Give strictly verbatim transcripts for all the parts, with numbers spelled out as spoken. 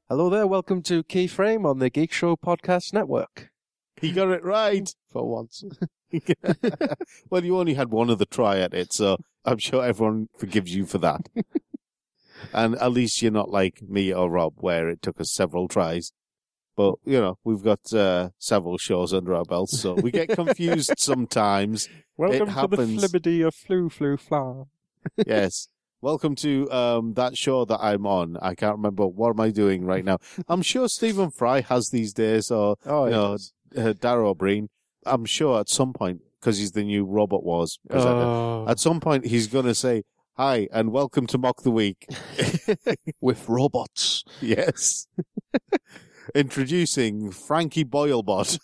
Hello there, welcome to Keyframe on the Geek Show Podcast Network. He got it right. For once. Well, you only had one other try at it, so I'm sure everyone forgives you for that. And at least you're not like me or Rob, where it took us several tries. But, you know, we've got uh, several shows under our belts, so we get confused sometimes. Welcome it to happens. the flibbity of flu flu fla. Yes. Welcome to um, that show that I'm on. I can't remember. What am I doing right now? I'm sure Stephen Fry has these days, or Oh, you know, yes. uh, Darrow O'Brien. I'm sure at some point, because he's the new Robot Wars presenter, Oh. at some point he's going to say, hi, and welcome to Mock the Week. With robots. Yes. Introducing Frankie Boylebot.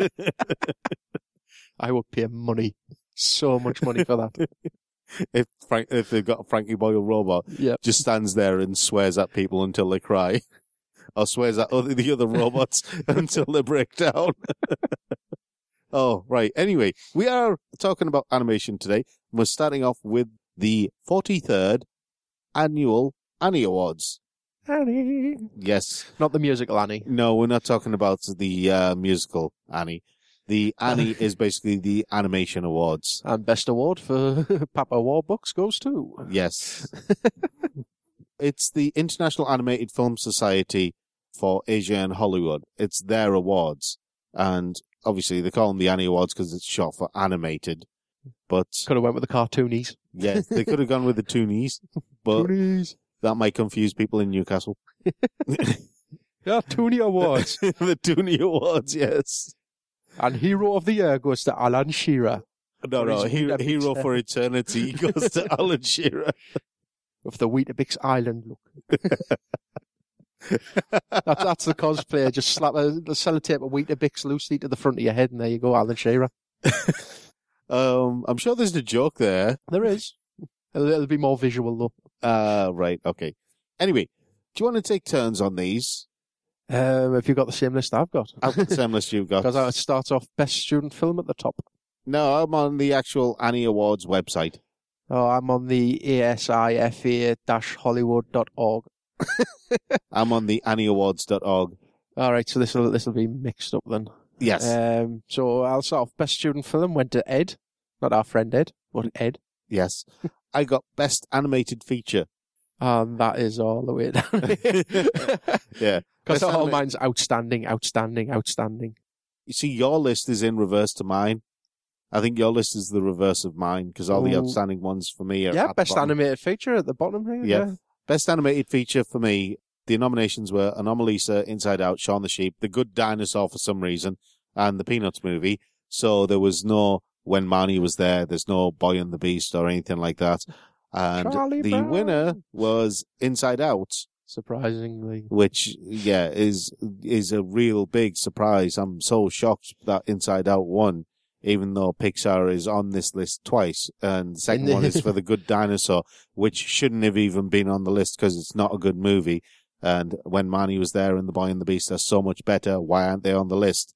I would pay money. So much money for that. If Frank, if they've got a Frankie Boyle robot, Yeah. just stands there and swears at people until they cry, or swears at other, the other robots until they break down. Oh, right. Anyway, we are talking about animation today. We're starting off with the forty-third annual Annie Awards. Annie. Yes. Not the musical Annie. No, we're not talking about the uh, musical Annie. The Annie is basically the animation awards. And best award for Papa Warbucks goes to. Yes. It's the International Animated Film Society for Asia and Hollywood. It's their awards. And obviously they call them the Annie Awards because it's short for animated. But Could have went with the cartoonies. yeah, they could have gone with the Toonies, but Toonies. that might confuse people in Newcastle. Yeah, Toonie Awards. The Toonie Awards, yes. And Hero of the Year goes to Alan Shearer. No, For no, his Hero, Weetabix Hero hair. for Eternity goes to Alan Shearer. With the Weetabix Island look. that's, that's the cosplayer. Just slap a, the sellotape of Weetabix loosely to the front of your head, and there you go, Alan Shearer. Um, I'm sure there's a joke there. There is. It'll, it'll be more visual, though. Uh, right, okay. Anyway, do you want to take turns on these? Um, have you got the same list I've got? I've got the same list you've got. Because it starts off Best Student Film at the top. No, I'm on the actual Annie Awards website. Oh, I'm on the A S I F A Hollywood dot org. I'm on the annie awards dot org. All right, so this will this will be mixed up then. Yes. Um, so I'll start off. Best Student Film went to Ed, not our friend Ed, but Ed. Yes. I got Best Animated Feature. And that is all the way down. Yeah. Because Best all anima- mine's outstanding, outstanding, outstanding. You see, your list is in reverse to mine. I think your list is the reverse of mine, because all the Ooh. outstanding ones for me are Yeah, at best the bottom. animated feature at the bottom here. Yeah. Best Animated Feature for me, the nominations were Anomalisa, Inside Out, Shaun the Sheep, The Good Dinosaur for some reason, and the Peanuts movie. So there was no When Marnie Was There, there's no Boy and the Beast or anything like that. And Charlie the Brown. winner was Inside Out, Surprisingly. which, yeah, is is a real big surprise. I'm so shocked that Inside Out won, even though Pixar is on this list twice. And the second one is for The Good Dinosaur, which shouldn't have even been on the list because it's not a good movie. And When Marnie Was There and The Boy and the Beast are so much better. Why aren't they on the list?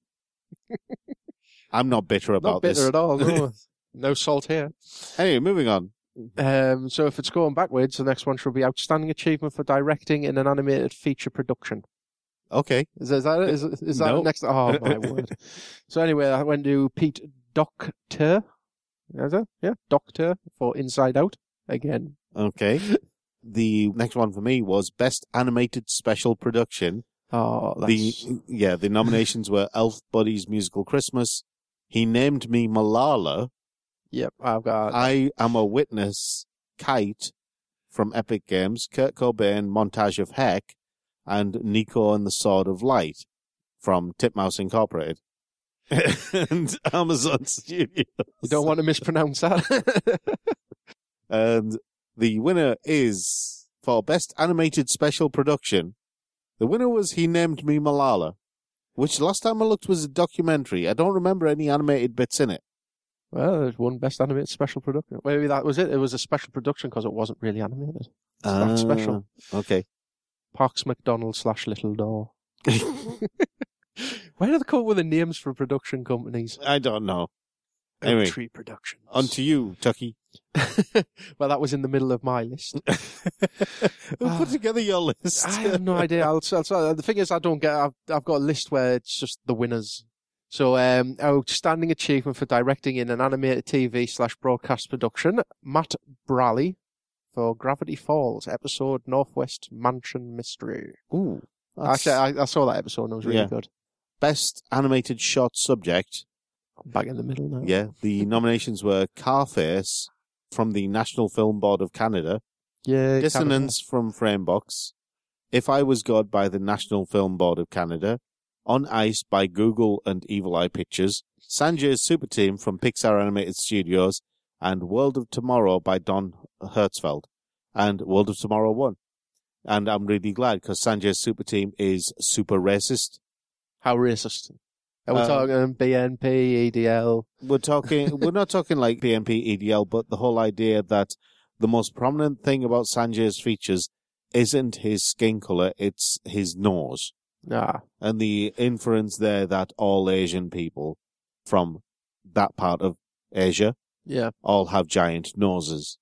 I'm not bitter about Not bitter this. at all, no. No salt here. Anyway, moving on. Um, so if it's going backwards, the next one should be Outstanding Achievement for Directing in an Animated Feature Production. Okay. Is, is that it? Is, is that No. the next? Oh, my word. So anyway, I went to Pete Docter. Is it? Yeah, Doctor for Inside Out. Again. Okay. The next one for me was Best Animated Special Production. Oh, that's... The yeah, the nominations were Elf Buddy's Musical Christmas, He Named Me Malala, Yep, I've got... I Am a Witness, Kite from Epic Games, Kurt Cobain, Montage of Heck, and Nico and the Sword of Light from Titmouse Incorporated. And Amazon Studios. You don't want to mispronounce that. And the winner is, for Best Animated Special Production, the winner was He Named Me Malala, which last time I looked was a documentary. I don't remember any animated bits in it. Well, there's one Best Animated Special Production. Maybe that was it. It was a special production because it wasn't really animated. It's not special. Okay. Parks McDonald slash Little Door. Where do they come up with the names for production companies? I don't know. Anyway, Tree Productions. On to you, Tucky. Well, that was in the middle of my list. Who put together your list? I have no idea. I'll, I'll, I'll, the thing is, I don't get. I've, I've got a list where it's just the winners. So, um, outstanding achievement for directing in an animated T V slash broadcast production, Matt Braley for Gravity Falls episode Northwest Mansion Mystery. Ooh, actually, I, I saw that episode and it was really yeah. good. Best animated short subject. I'm back in the middle now. Yeah, the nominations were Carface from the National Film Board of Canada, Yeah, Dissonance from Framebox, If I Was God by the National Film Board of Canada, On Ice by Google and Evil Eye Pictures, Sanjay's Super Team from Pixar Animated Studios, and World of Tomorrow by Don Hertzfeld. And World of Tomorrow won. And I'm really glad because Sanjay's Super Team is super racist. How racist? Are we Uh, talking B N P, E D L? We're talking, we're not talking like B N P, E D L, but the whole idea that the most prominent thing about Sanjay's features isn't his skin color, it's his nose. Nah. And the inference there that all Asian people from that part of Asia Yeah. all have giant noses.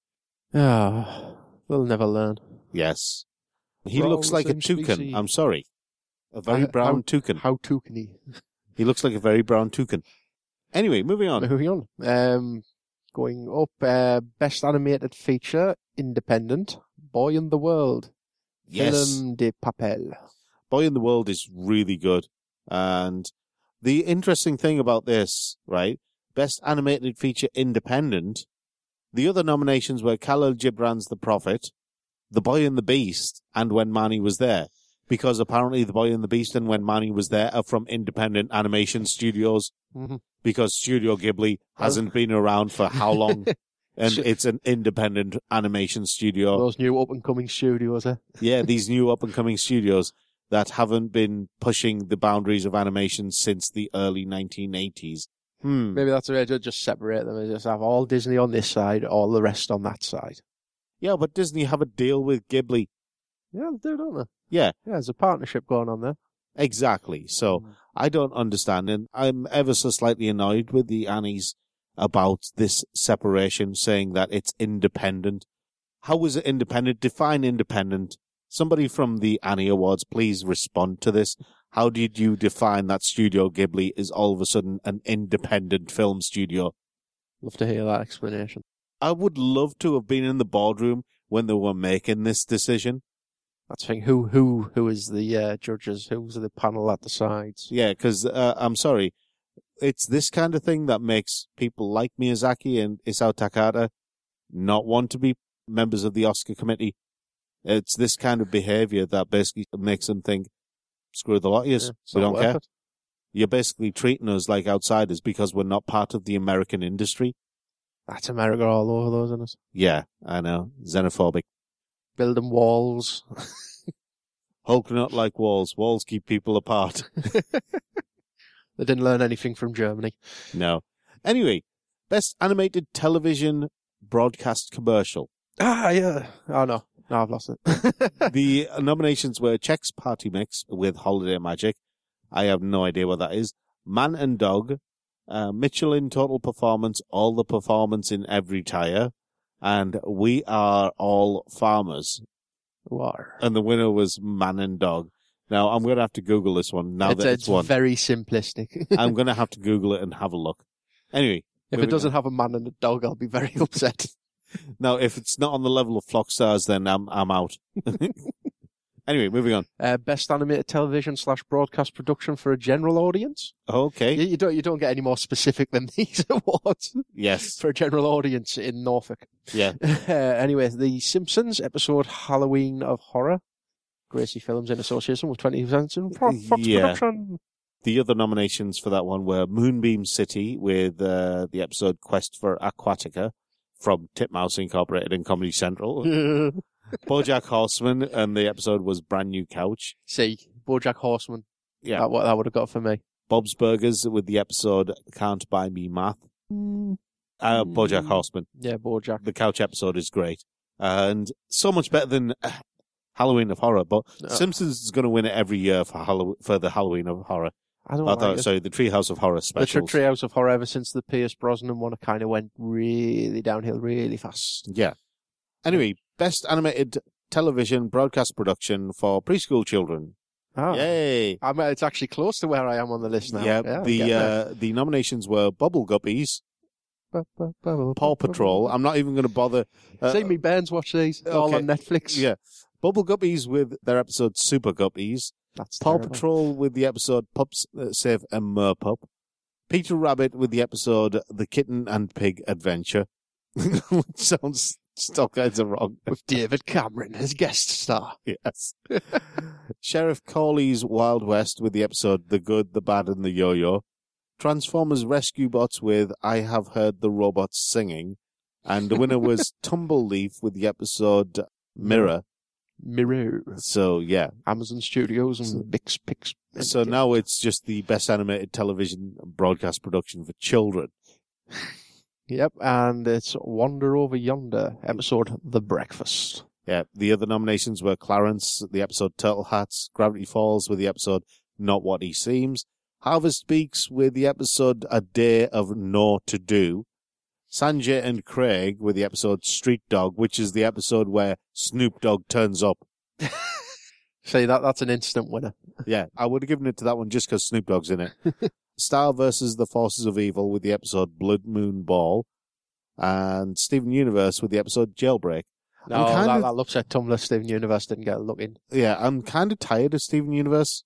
Ah, we'll never learn. Yes. He We're all looks the like a same toucan. species. I'm sorry. A very How- brown how- toucan. How toucan-y. He looks like a very brown toucan. Anyway, moving on. Moving on. Um, going up, uh, Best Animated Feature, Independent, Boy in the World. Yes. Film de Papel. Boy in the World is really good. And the interesting thing about this, right? Best Animated Feature Independent. The other nominations were Khalil Gibran's The Prophet, The Boy and the Beast, and When Marnie Was There. Because apparently The Boy and the Beast and When Marnie Was There are from independent animation studios. Mhm. Because Studio Ghibli hasn't been around for how long? And it's an independent animation studio. Those new up-and-coming studios, eh? Yeah, these new up-and-coming studios that haven't been pushing the boundaries of animation since the early nineteen eighties. Hmm. Maybe that's the way to just separate them and just have all Disney on this side, all the rest on that side. Yeah, but Disney have a deal with Ghibli. Yeah, they do, don't they? Yeah, Yeah, there's a partnership going on there. exactly. So Mm. I don't understand, and I'm ever so slightly annoyed with the Annies about this separation, saying that it's independent. How is it independent? Define independent. Somebody from the Annie Awards, please respond to this. How did you define that Studio Ghibli is all of a sudden an independent film studio? Love to hear that explanation. I would love to have been in the boardroom when they were making this decision. That's the thing. Who, who, who is the uh, judges? Who's the panel at the sides? Yeah, because uh, I'm sorry, it's this kind of thing that makes people like Miyazaki and Isao Takahata not want to be members of the Oscar committee. It's this kind of behavior that basically makes them think, screw the lot of yous, Yeah, it's we not don't worth care. it. You're basically treating us like outsiders because we're not part of the American industry. That's America all over those, isn't it? Yeah, I know, xenophobic. Building walls. Hulk not like walls. Walls keep people apart. They didn't learn anything from Germany. No. Anyway, best animated television broadcast commercial. Ah, yeah. Oh, no. No, I've lost it. The nominations were Chex Party Mix with Holiday Magic. I have no idea what that is. Man and Dog. Uh, Michelin Total Performance, All the Performance in Every Tire. And We Are All Farmers. War. And the winner was Man and Dog. Now, I'm going to have to Google this one now it's, that it's it's won. very simplistic. I'm going to have to Google it and have a look. Anyway. If it doesn't have a man and a dog, I'll be very upset. Now, if it's not on the level of Flock Stars, then I'm I'm out. Anyway, moving on. Uh, best animated television slash broadcast production for a general audience. Okay. You, you don't you don't get any more specific than these awards Yes. for a general audience in Norfolk. Yeah. Uh, anyway, The Simpsons episode Halloween of Horror. Gracie Films in association with twentieth Century Fox Yeah. Production. The other nominations for that one were Moonbeam City with uh, the episode Quest for Aquatica from Titmouse Incorporated and Comedy Central. BoJack Horseman, and the episode was Brand New Couch. See, BoJack Horseman. Yeah. That, what that would have got for me. Bob's Burgers with the episode Can't Buy Me Math. Uh, BoJack Horseman. Yeah, BoJack. The couch episode is great. And so much better than uh, Halloween of Horror. But No. Simpsons is going to win it every year for Hallow- for the Halloween of Horror. I don't I like thought, it. sorry, the Treehouse of Horror The specials. Tre- Treehouse of Horror, ever since the Pierce Brosnan one, it kind of went really downhill really fast. Yeah. Anyway, best animated television broadcast production for preschool children. Oh. Yay! I mean, it's actually close to where I am on the list now. Yeah, Yeah, the getting there. uh, the nominations were Bubble Guppies, Paw Patrol. I'm not even going to bother. Uh, See me Burns watch these. They're all okay. on Netflix. Yeah. Bubble Guppies with their episode Super Guppies. That's Paw terrible. Patrol with the episode Pups uh, Save a Merpup. Peter Rabbit with the episode The Kitten and Pig Adventure. Which sounds still kinds of wrong. With David Cameron as guest star. Yes. Sheriff Corley's Wild West with the episode The Good, the Bad and the Yo-Yo. Transformers Rescue Bots with I Have Heard the Robots Singing. And the winner was Tumbleleaf with the episode Mirror. Mirror. So, yeah. Amazon Studios and Bix Pix. So now it's just the best animated television broadcast production for children. Yep, and it's Wander Over Yonder, episode The Breakfast. Yeah, the other nominations were Clarence, the episode Turtle Hats, Gravity Falls with the episode Not What He Seems, Harvest Speaks with the episode A Day of No To Do, Sanjay and Craig with the episode Street Dog, which is the episode where Snoop Dogg turns up. See, that that's an instant winner. Yeah, I would have given it to that one just because Snoop Dogg's in it. Star versus the Forces of Evil with the episode Blood Moon Ball, and Steven Universe with the episode Jailbreak. No, I'm kind that, of- that looks at Tumblr. Steven Universe didn't get a look in. Yeah, I'm kind of tired of Steven Universe.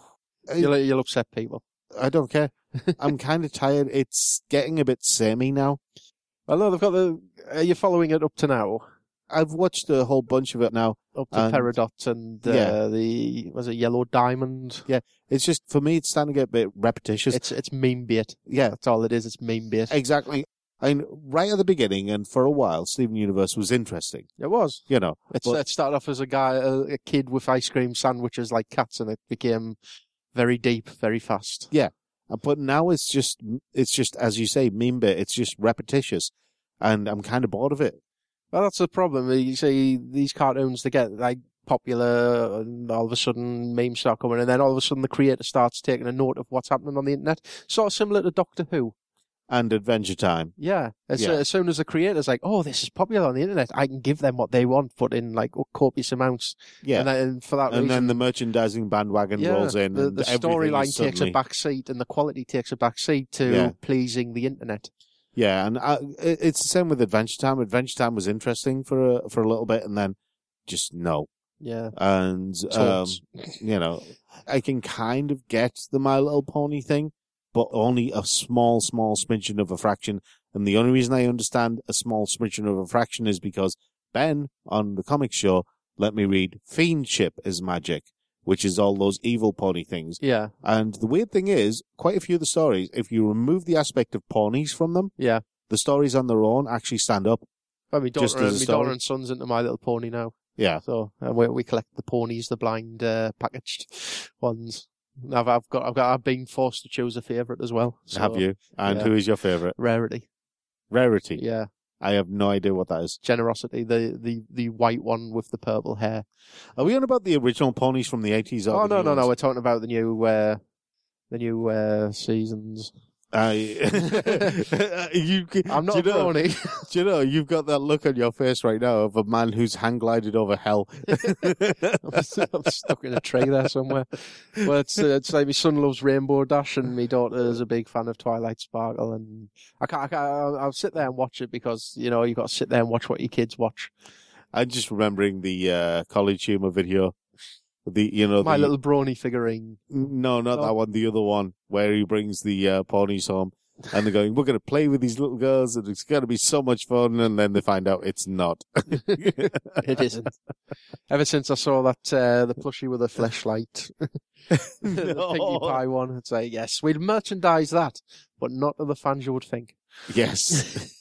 I- You'll, you'll upset people. I don't care. I'm kind of tired. It's getting a bit samey now. Well, no, they've got the... Are you following it up to now? I've watched a whole bunch of it now. Up to And- Peridot and uh, Yeah. the... Was it Yellow Diamond? It's just, for me, it's starting to get a bit repetitious. It's it's meme bait. yeah, That's all it is. It's meme bait. exactly. I mean, right at the beginning, and for a while, Steven Universe was interesting. It was. You know, It's, But- it started off as a guy, a, a kid with ice cream sandwiches like cats, and it became very deep, very fast. Uh, but now it's just, it's just, as you say, meme bit. It's just repetitious. And I'm kind of bored of it. Well, that's the problem. You see, these cartoons, they get like popular, and all of a sudden memes start coming, and then all of a sudden the creator starts taking a note of what's happening on the internet. Sort of similar to Doctor Who. And Adventure Time. Yeah. As, Yeah. as soon as the creator's like, oh, this is popular on the internet, I can give them what they want, but in like copious amounts. Yeah. And, then, for that And reason, then the merchandising bandwagon yeah, rolls in. the, and the everything storyline is takes a suddenly- back seat, and the quality takes a back seat to Yeah. pleasing the internet. Yeah, and I, it- it's the same with Adventure Time. Adventure Time was interesting for a, for a little bit, and then just no. Yeah. And um, Totes. you know, I can kind of get the My Little Pony thing, but only a small, small smidgen of a fraction. And the only reason I understand a small smidgen of a fraction is because Ben on the comic show let me read Fiendship is Magic, which is all those evil pony things. Yeah. And the weird thing is, quite a few of the stories, if you remove the aspect of ponies from them, Yeah. the stories on their own actually stand up. Well, my Just daughter, as a my story. daughter and son's into My Little Pony now. Yeah. So uh, we we collect the ponies, the blind uh, packaged ones. And I've I've got I've got I've been forced to choose a favourite as well. So, Have you? And yeah. who is your favourite? Rarity. Rarity. Yeah. I have no idea what that is. Generosity. The the the white one with the purple hair. Are we on about the original ponies from the eighties? Oh no no no! We're talking about the new uh, the new uh, seasons. I, you, I'm not do a you know, pony. Do you know, you've got that look on your face right now of a man who's hang glided over hell. I'm stuck in a tree there somewhere. Well, it's, uh, it's like my son loves Rainbow Dash, and my daughter is a big fan of Twilight Sparkle. And I can't, I can't I'll, I'll sit there and watch it because you know you got to sit there and watch what your kids watch. I'm just remembering the uh, College Humor video. The you know My the, little brony figurine. no, not Oh. that one. The other one where he brings the uh, ponies home, and they're going, "We're going to play with these little girls, and it's going to be so much fun." And then they find out it's not. It isn't. Ever since I saw that uh, the plushie with a fleshlight, the No. Pinkie Pie one, I'd say yes, we'd merchandise that, but not to the fans you would think. Yes.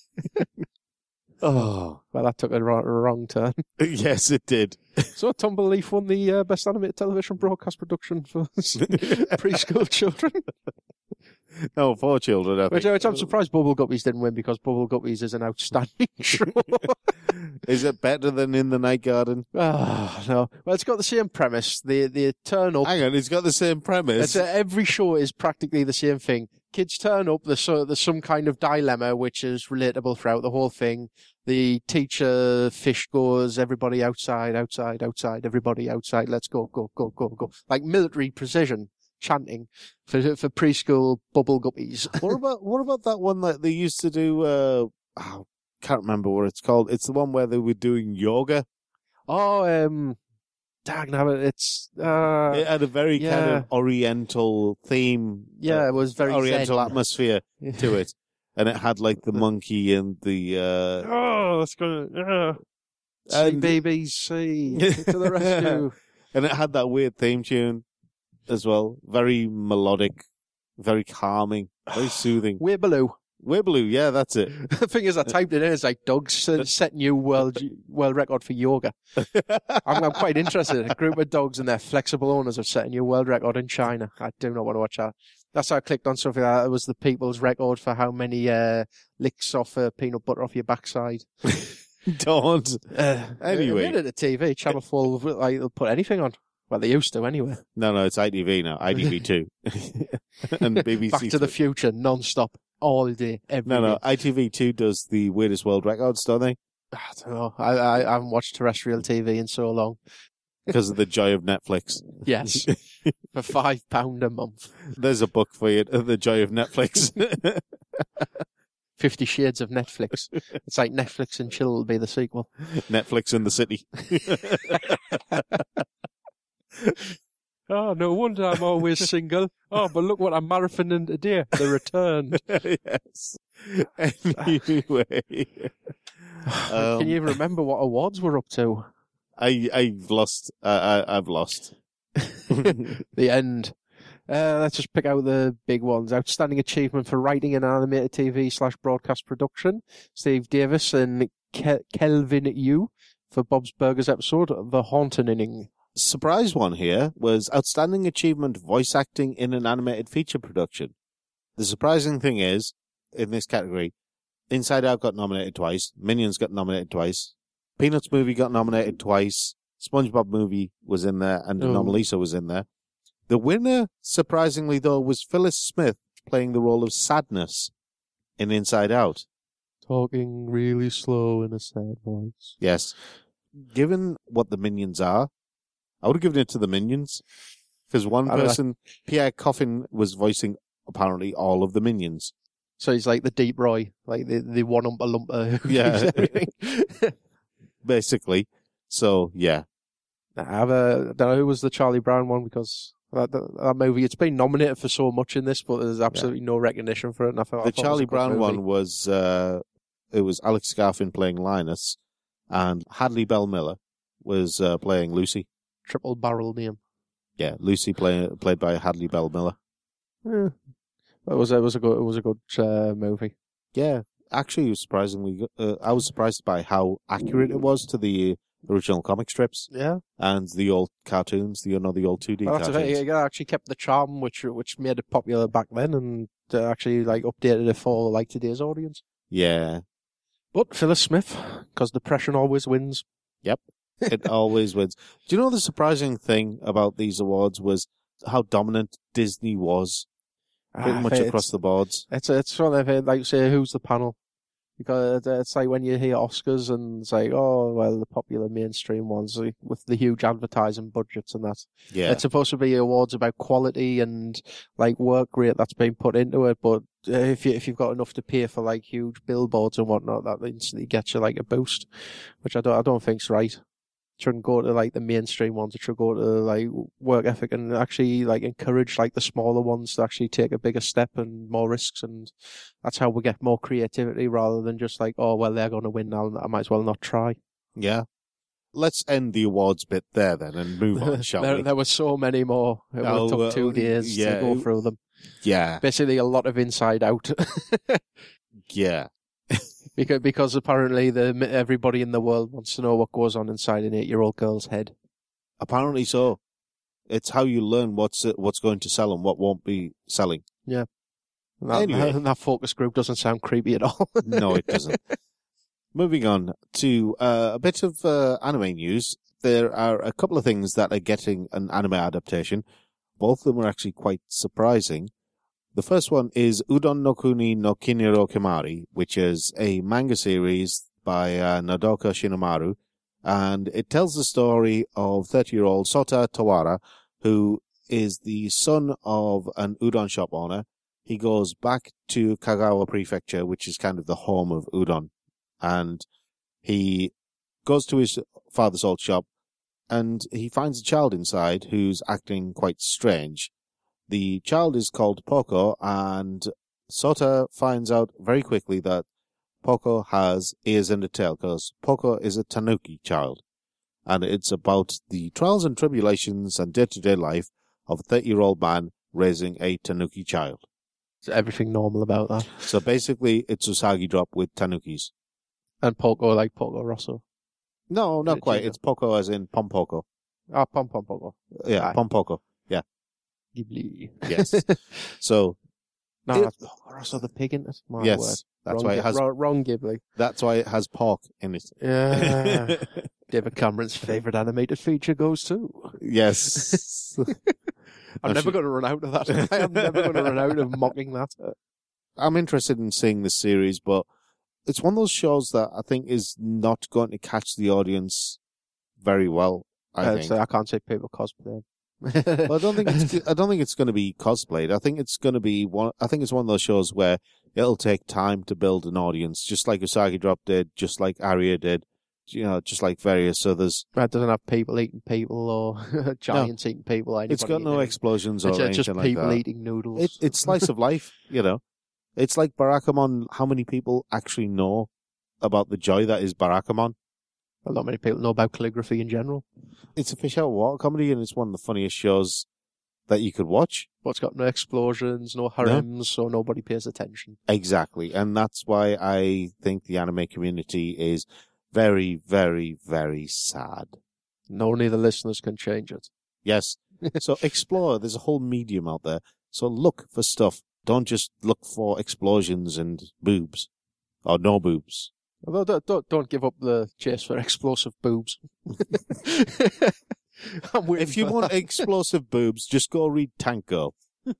Oh, Well, that took a wrong, wrong turn. yes, it did. So Tumbleleaf won the uh, best animated television broadcast production for preschool children. No, four children, I Which, think. which I'm surprised Bubble Guppies didn't win because Bubble Guppies is an outstanding show. Is it better than In the Night Garden? Oh, no. Well, it's got the same premise. They, they turn up. Hang on, it's got the same premise. It's, uh, every show is practically the same thing. Kids turn up, there's, so, there's some kind of dilemma which is relatable throughout the whole thing. The teacher fish goes, everybody outside, outside, outside, everybody outside, let's go, go, go, go, go. Like military precision chanting for for preschool Bubble Guppies. What about what about that one that they used to do? Uh, oh, can't remember what it's called. It's the one where they were doing yoga. Oh, um, dag nabbit, it's uh, It had a very yeah. kind of Oriental theme. yeah, uh, it was very Oriental zen. atmosphere to it, and it had like the monkey and the. Uh, Oh, that's gonna uh, And- B B C to the rescue. and it had that weird theme tune as well. Very melodic, very calming, very soothing. Weebaloo. Wibbloo, yeah, that's it. The thing is, I typed it in. It's like Doug's set new world world record for yoga. I'm, I'm quite interested. A group of dogs and their flexible owners have set a new world record in China. I do not want to watch that. That's how I clicked on something like that. It was the people's record for how many uh, licks off uh, peanut butter off your backside. Don't. Uh, Anyway. they made it a T V. Channel four, will, like, they'll put anything on. Well, they used to anyway. No, no, it's I T V now. I T V two. And B B C. Back to the Future, non-stop, all day, every No, no, day. I T V two does the weirdest world records, don't they? I don't know. I, I, I haven't watched terrestrial T V in so long. Because of the joy of Netflix. Yes. For five pound a month. There's a book for you, The Joy of Netflix. Fifty Shades of Netflix. It's like Netflix and Chill will be the sequel. Netflix in the city. Oh, no wonder I'm always single. Oh, but look what I'm marathoning today. The Return. Yes. Anyway. Um, Can you even remember what awards we're up to? I, I've lost. Uh, I, I've lost. The end. Uh, let's just pick out the big ones. Outstanding achievement for writing in animated T V slash broadcast production. Steve Davis and Ke- Kelvin Yu for Bob's Burgers episode, The Haunting Inning. Surprise one here was outstanding achievement voice acting in an animated feature production. The surprising thing is, in this category, Inside Out got nominated twice, Minions got nominated twice, Peanuts movie got nominated twice, SpongeBob movie was in there, and Oh. Anomalisa was in there. The winner, surprisingly though, was Phyllis Smith playing the role of Sadness in Inside Out. Talking really slow in a sad voice. Yes. Given what the Minions are, I would have given it to the Minions. Because one I don't know. person, Pierre Coffin, was voicing apparently all of the Minions. So he's like the Deep Roy, like the, the one umpa lumpa. who Yeah. keeps everything. Basically. So, yeah. I have a, I don't know who was the Charlie Brown one because that, that, that movie, it's been nominated for so much in this, but there's absolutely no recognition for it. And I thought, I The thought it was Charlie a good Brown movie. one was, uh, it was Alex Scarfin playing Linus, and Hadley Bell Miller was uh, playing Lucy. Triple barrel name. Yeah, Lucy play, played by Hadley Bell Miller. Yeah. It was, it was a good, it was a good uh, movie. Yeah, actually, it was surprisingly, good. uh, I was surprised by how accurate it was to the original comic strips Yeah. and the old cartoons, the, you know, the old two D Well, that's the cartoons. thing. It actually kept the charm, which which made it popular back then, and uh, actually like updated it for like today's audience. Yeah, But Phyllis Smith, because depression always wins. it always wins. Do you know the surprising thing about these awards was how dominant Disney was, pretty Ah, much it's- across the boards? It's it's sort of like say who's the panel, because it's like when you hear Oscars and it's like, oh well, the popular mainstream ones like, with the huge advertising budgets and that. Yeah, It's supposed to be awards about quality and like work rate that's been put into it, but uh, if you if you've got enough to pay for like huge billboards and whatnot, that instantly gets you like a boost, which I don't I don't think's right. It shouldn't go to like the mainstream ones. It should go to like work ethic and actually like encourage like the smaller ones to actually take a bigger step and more risks, and that's how we get more creativity rather than just like, oh well, they're going to win now, I might as well not try. yeah. Let's end the awards bit there then and move on, shall there, we? there were so many more. It would Oh, have took well, two days yeah. to go through them. Yeah, Basically, a lot of Inside Out. yeah. because because apparently the everybody in the world wants to know what goes on inside an eight-year-old girl's head. Apparently so. It's how you learn what's what's going to sell and what won't be selling. Yeah. That, Anyway. that focus group doesn't sound creepy at all. No, it doesn't. Moving on to uh, a bit of uh, anime news. There are a couple of things that are getting an anime adaptation. Both of them are actually quite surprising. The first one is Udon no Kuni no Kiniro Kimari, which is a manga series by uh, Nodoka Shinomaru, and it tells the story of thirty-year-old Sota Tawara, who is the son of an udon shop owner. He goes back to Kagawa Prefecture, which is kind of the home of udon, and he goes to his father's old shop, and he finds a child inside who's acting quite strange. The child is called Poco, and Sota finds out very quickly that Poco has ears and a tail, because Poco is a tanuki child. And it's about the trials and tribulations and day-to-day life of a thirty-year-old man raising a tanuki child. Is everything normal about that? So basically, it's Usagi Drop with tanukis. And Poco like Poco Rosso. No, not Did quite. you- It's Poco as in Pompoko. Ah, Pom Pom Poco. Yeah, Aye. Pompoko. Ghibli. Yes. So, No, It- that's Poco Rosso the pig in it. My yes, word. that's wrong, why it Ghi- has, wrong, wrong Ghibli. that's why it has pork in it. Yeah. David Cameron's favourite animated feature goes to. Yes. I'm I'm never sure- going to run out of that. I am never going to run out of mocking that. I'm interested in seeing this series, but it's one of those shows that I think is not going to catch the audience very well. I Uh, think. so I can't say people cosplay. Well, I don't think it's. I don't think it's going to be cosplayed. I think it's going to be one. I think it's one of those shows where it'll take time to build an audience, just like Usagi Drop did, just like Aria did, you know, just like various others. It doesn't have people eating people or giants eating people. Or It's got anybody no eating- explosions or It's anything just like people that. eating noodles. It, it's slice of life, you know. It's like Barakamon. How many people actually know about the joy that is Barakamon? Well, not many people know about calligraphy in general. It's a fish out of water comedy, and it's one of the funniest shows that you could watch. But it's got no explosions, no harems, so nobody pays attention. Exactly. And that's why I think the anime community is very, very, very sad. And only the listeners can change it. Yes. So explore. There's a whole medium out there. So look for stuff. Don't just look for explosions and boobs. Or no boobs. Although don't, don't, don't give up the chase for explosive boobs. I'm waiting If you for want that. explosive boobs, just go read Tank Girl.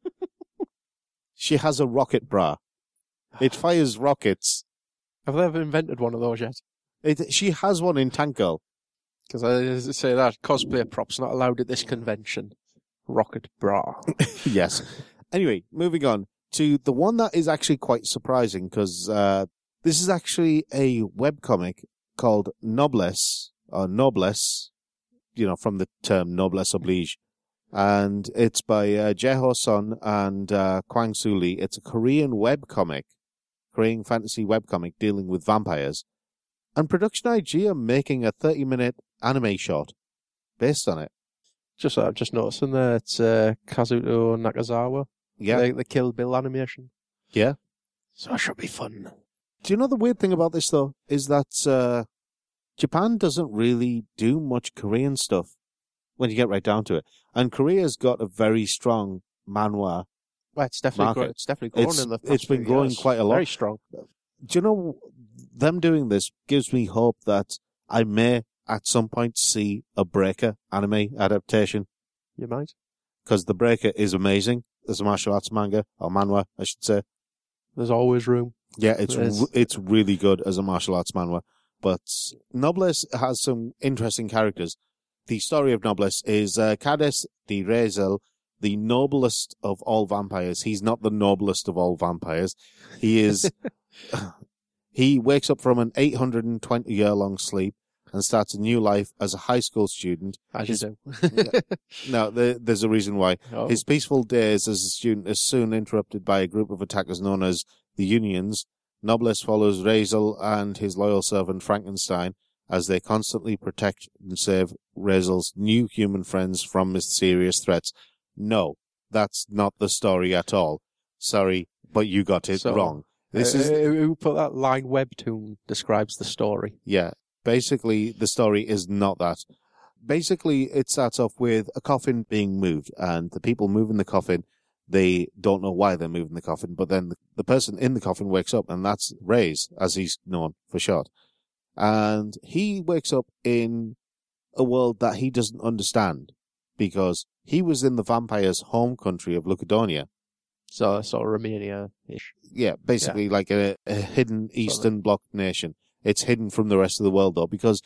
She has a rocket bra. It fires rockets. Have they ever invented one of those yet? It, she has one in Tank Girl. Because I say that cosplay props not allowed at this convention. Rocket bra. Yes. Anyway, moving on to the one that is actually quite surprising, because uh, this is actually a webcomic called Noblesse, or Noblesse, you know, from the term Noblesse Oblige. And it's by uh, Jeho Son and uh, Kwang Soo Lee. It's a Korean webcomic, Korean fantasy webcomic dealing with vampires. And Production I G are making a thirty-minute anime short based on it. Just I've just noticing there it's uh, Kazuto Nakazawa. Yeah. The, the Kill Bill animation. Yeah. So it should be fun. Do you know the weird thing about this, though, is that uh, Japan doesn't really do much Korean stuff when you get right down to it. And Korea's got a very strong manhwa. Well, it's definitely Market. grow, it's definitely grown It's- in the past it's been few growing years. quite a lot. Very strong. Do you know, them doing this gives me hope that I may at some point see a Breaker anime adaptation, You might. because the Breaker is amazing. There's a martial arts manga, or manhwa, I should say. There's always room. Yeah, it's There is. r- it's really good as a martial arts manhwa. But Noblesse has some interesting characters. The story of Noblesse is uh, Cades de Rezel, the noblest of all vampires. He's not the noblest of all vampires. He is. He wakes up from an eight hundred twenty year long sleep and starts a new life as a high school student. As His- you do. Now, there, there's a reason why. Oh. His peaceful days as a student are soon interrupted by a group of attackers known as the Unions. Noblesse follows Razel and his loyal servant Frankenstein as they constantly protect and save Razel's new human friends from mysterious threats. No, that's not the story at all. Sorry, but you got it So, wrong. This Uh, is, who put that line webtoon describes the story. yeah, basically the story is not that. Basically, it starts off with a coffin being moved, and the people moving the coffin They don't know why they're moving the coffin, but then the, the person in the coffin wakes up, and that's Reyes, as he's known for short. And he wakes up in a world that he doesn't understand, because he was in the vampire's home country of Lucadonia. So, sort of Romania-ish. Yeah, basically yeah. like a, a hidden Eastern Bloc nation. It's hidden from the rest of the world, though, because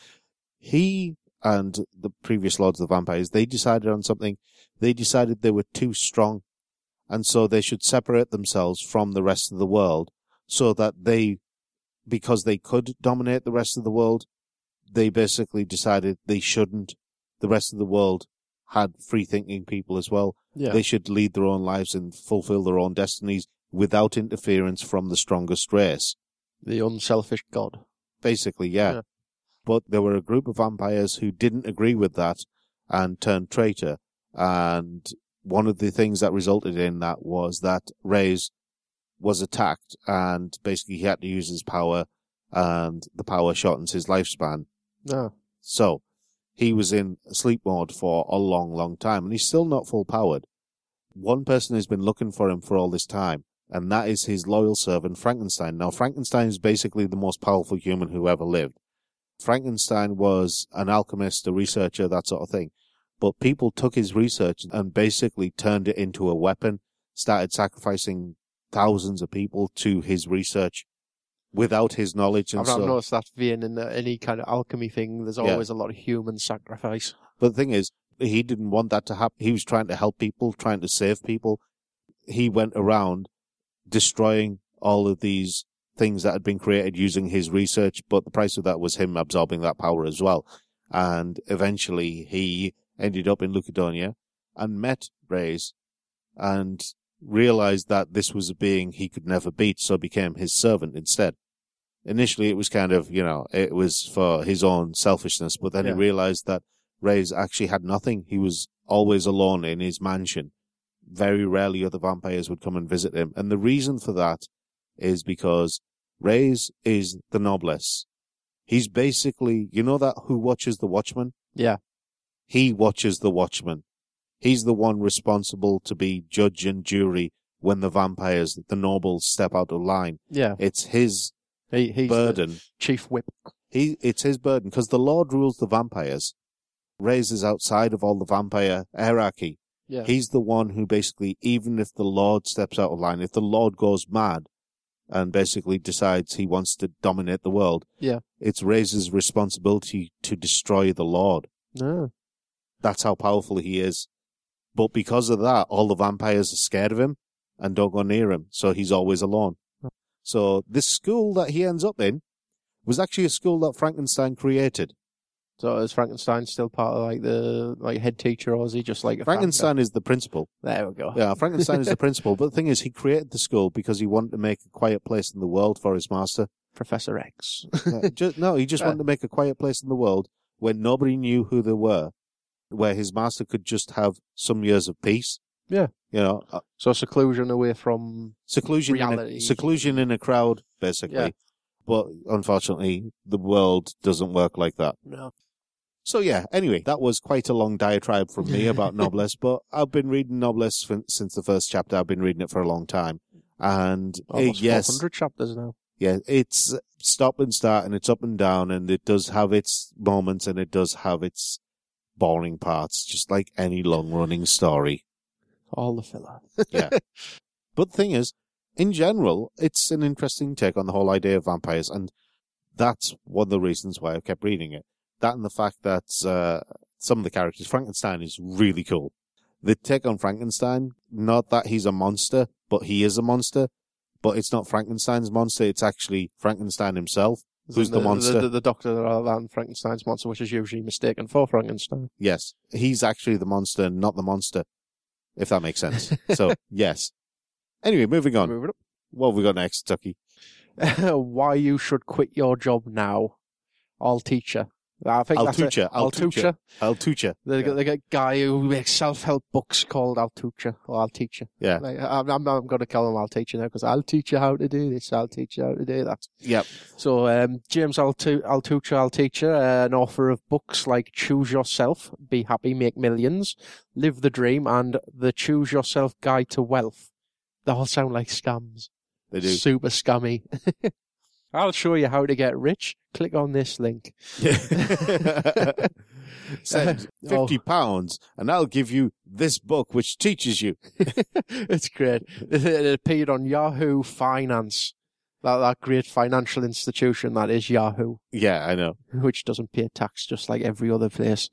he and the previous Lords of the Vampires, they decided on something. They decided they were too strong, and so they should separate themselves from the rest of the world, so that they, because they could dominate the rest of the world, they basically decided they shouldn't. The rest of the world had free-thinking people as well. Yeah. They should lead their own lives and fulfill their own destinies without interference from the strongest race. The unselfish god. Basically, yeah. yeah. But there were a group of vampires who didn't agree with that and turned traitor. And one of the things that resulted in that was that Reyes was attacked, and basically he had to use his power, and the power shortens his lifespan. No. So he was in sleep mode for a long, long time, and he's still not full powered. One person has been looking for him for all this time, and that is his loyal servant, Frankenstein. Now, Frankenstein is basically the most powerful human who ever lived. Frankenstein was an alchemist, a researcher, that sort of thing. But people took his research and basically turned it into a weapon, started sacrificing thousands of people to his research without his knowledge. And I've so, noticed that vein in any kind of alchemy thing. There's always yeah. a lot of human sacrifice. But the thing is, he didn't want that to happen. He was trying to help people, trying to save people. He went around destroying all of these things that had been created using his research, but the price of that was him absorbing that power as well. And eventually he ended up in Lucadonia and met Reyes and realized that this was a being he could never beat, so became his servant instead. Initially it was kind of, you know, it was for his own selfishness, but then yeah. he realized that Reyes actually had nothing. He was always alone in his mansion. Very rarely other vampires would come and visit him. And the reason for that is because Reyes is the noblesse. He's basically, you know that who watches the Watchmen? Yeah. He watches the Watchmen. He's the one responsible to be judge and jury when the vampires, the nobles, step out of line. Yeah. It's his he, he's burden. The chief whip. He, it's his burden, because the Lord rules the vampires. Reyes is outside of all the vampire hierarchy. Yeah. He's the one who basically, even if the Lord steps out of line, if the Lord goes mad and basically decides he wants to dominate the world, yeah. it's Reyes' responsibility to destroy the Lord. No. That's how powerful he is. But because of that, all the vampires are scared of him and don't go near him, so he's always alone. Oh. So this school that he ends up in was actually a school that Frankenstein created. So is Frankenstein still part of like the like head teacher, or is he just like a Frankenstein founder? is the principal. There we go. Yeah, Frankenstein is the principal. But the thing is, he created the school because he wanted to make a quiet place in the world for his master. Professor X. yeah, just, no, he just yeah. wanted to make a quiet place in the world where nobody knew who they were, where his master could just have some years of peace. Yeah. You know. Uh, so seclusion away from seclusion reality. In a, seclusion in a crowd, basically. Yeah. But unfortunately, the world doesn't work like that. No. So yeah, anyway, that was quite a long diatribe from me about Noblesse, but I've been reading Noblesse f- since the first chapter. I've been reading it for a long time. And almost it, yes, four hundred chapters now. Yeah, it's stop and start and it's up and down, and it does have its moments and it does have its boring parts, just like any long running story. All the filler. yeah. But the thing is, in general, it's an interesting take on the whole idea of vampires, and that's one of the reasons why I kept reading it. That and the fact that uh, some of the characters, Frankenstein is really cool. The take on Frankenstein, not that he's a monster, but he is a monster, but it's not Frankenstein's monster, it's actually Frankenstein himself, who's the, the monster. The, the, the doctor rather than Frankenstein's monster, which is usually mistaken for Frankenstein. Yes, he's actually the monster, not the monster, if that makes sense. So, yes. Anyway, moving on. Moving up. What have we got next, Tucky? Why you should quit your job now. All teacher. I think that's it. Altucher. Altucher. Altucher. The, Yeah. the guy who makes self-help books called Altucher, or I'll teach you. Yeah. Like, I'm, I'm, I'm going to call him I'll teach you now, because I'll teach you how to do this, I'll teach you how to do that. Yep. So, um, James Altu- Altucher, I'll teach you, uh, an author of books like Choose Yourself, Be Happy, Make Millions, Live the Dream, and The Choose Yourself Guide to Wealth. They all sound like scams. They do. Super scummy. I'll show you how to get rich. Click on this link. Send fifty pounds and I'll give you this book which teaches you. It's great. It appeared on Yahoo Finance. That, that great financial institution that is Yahoo, Yeah, I know. which doesn't pay tax just like every other place.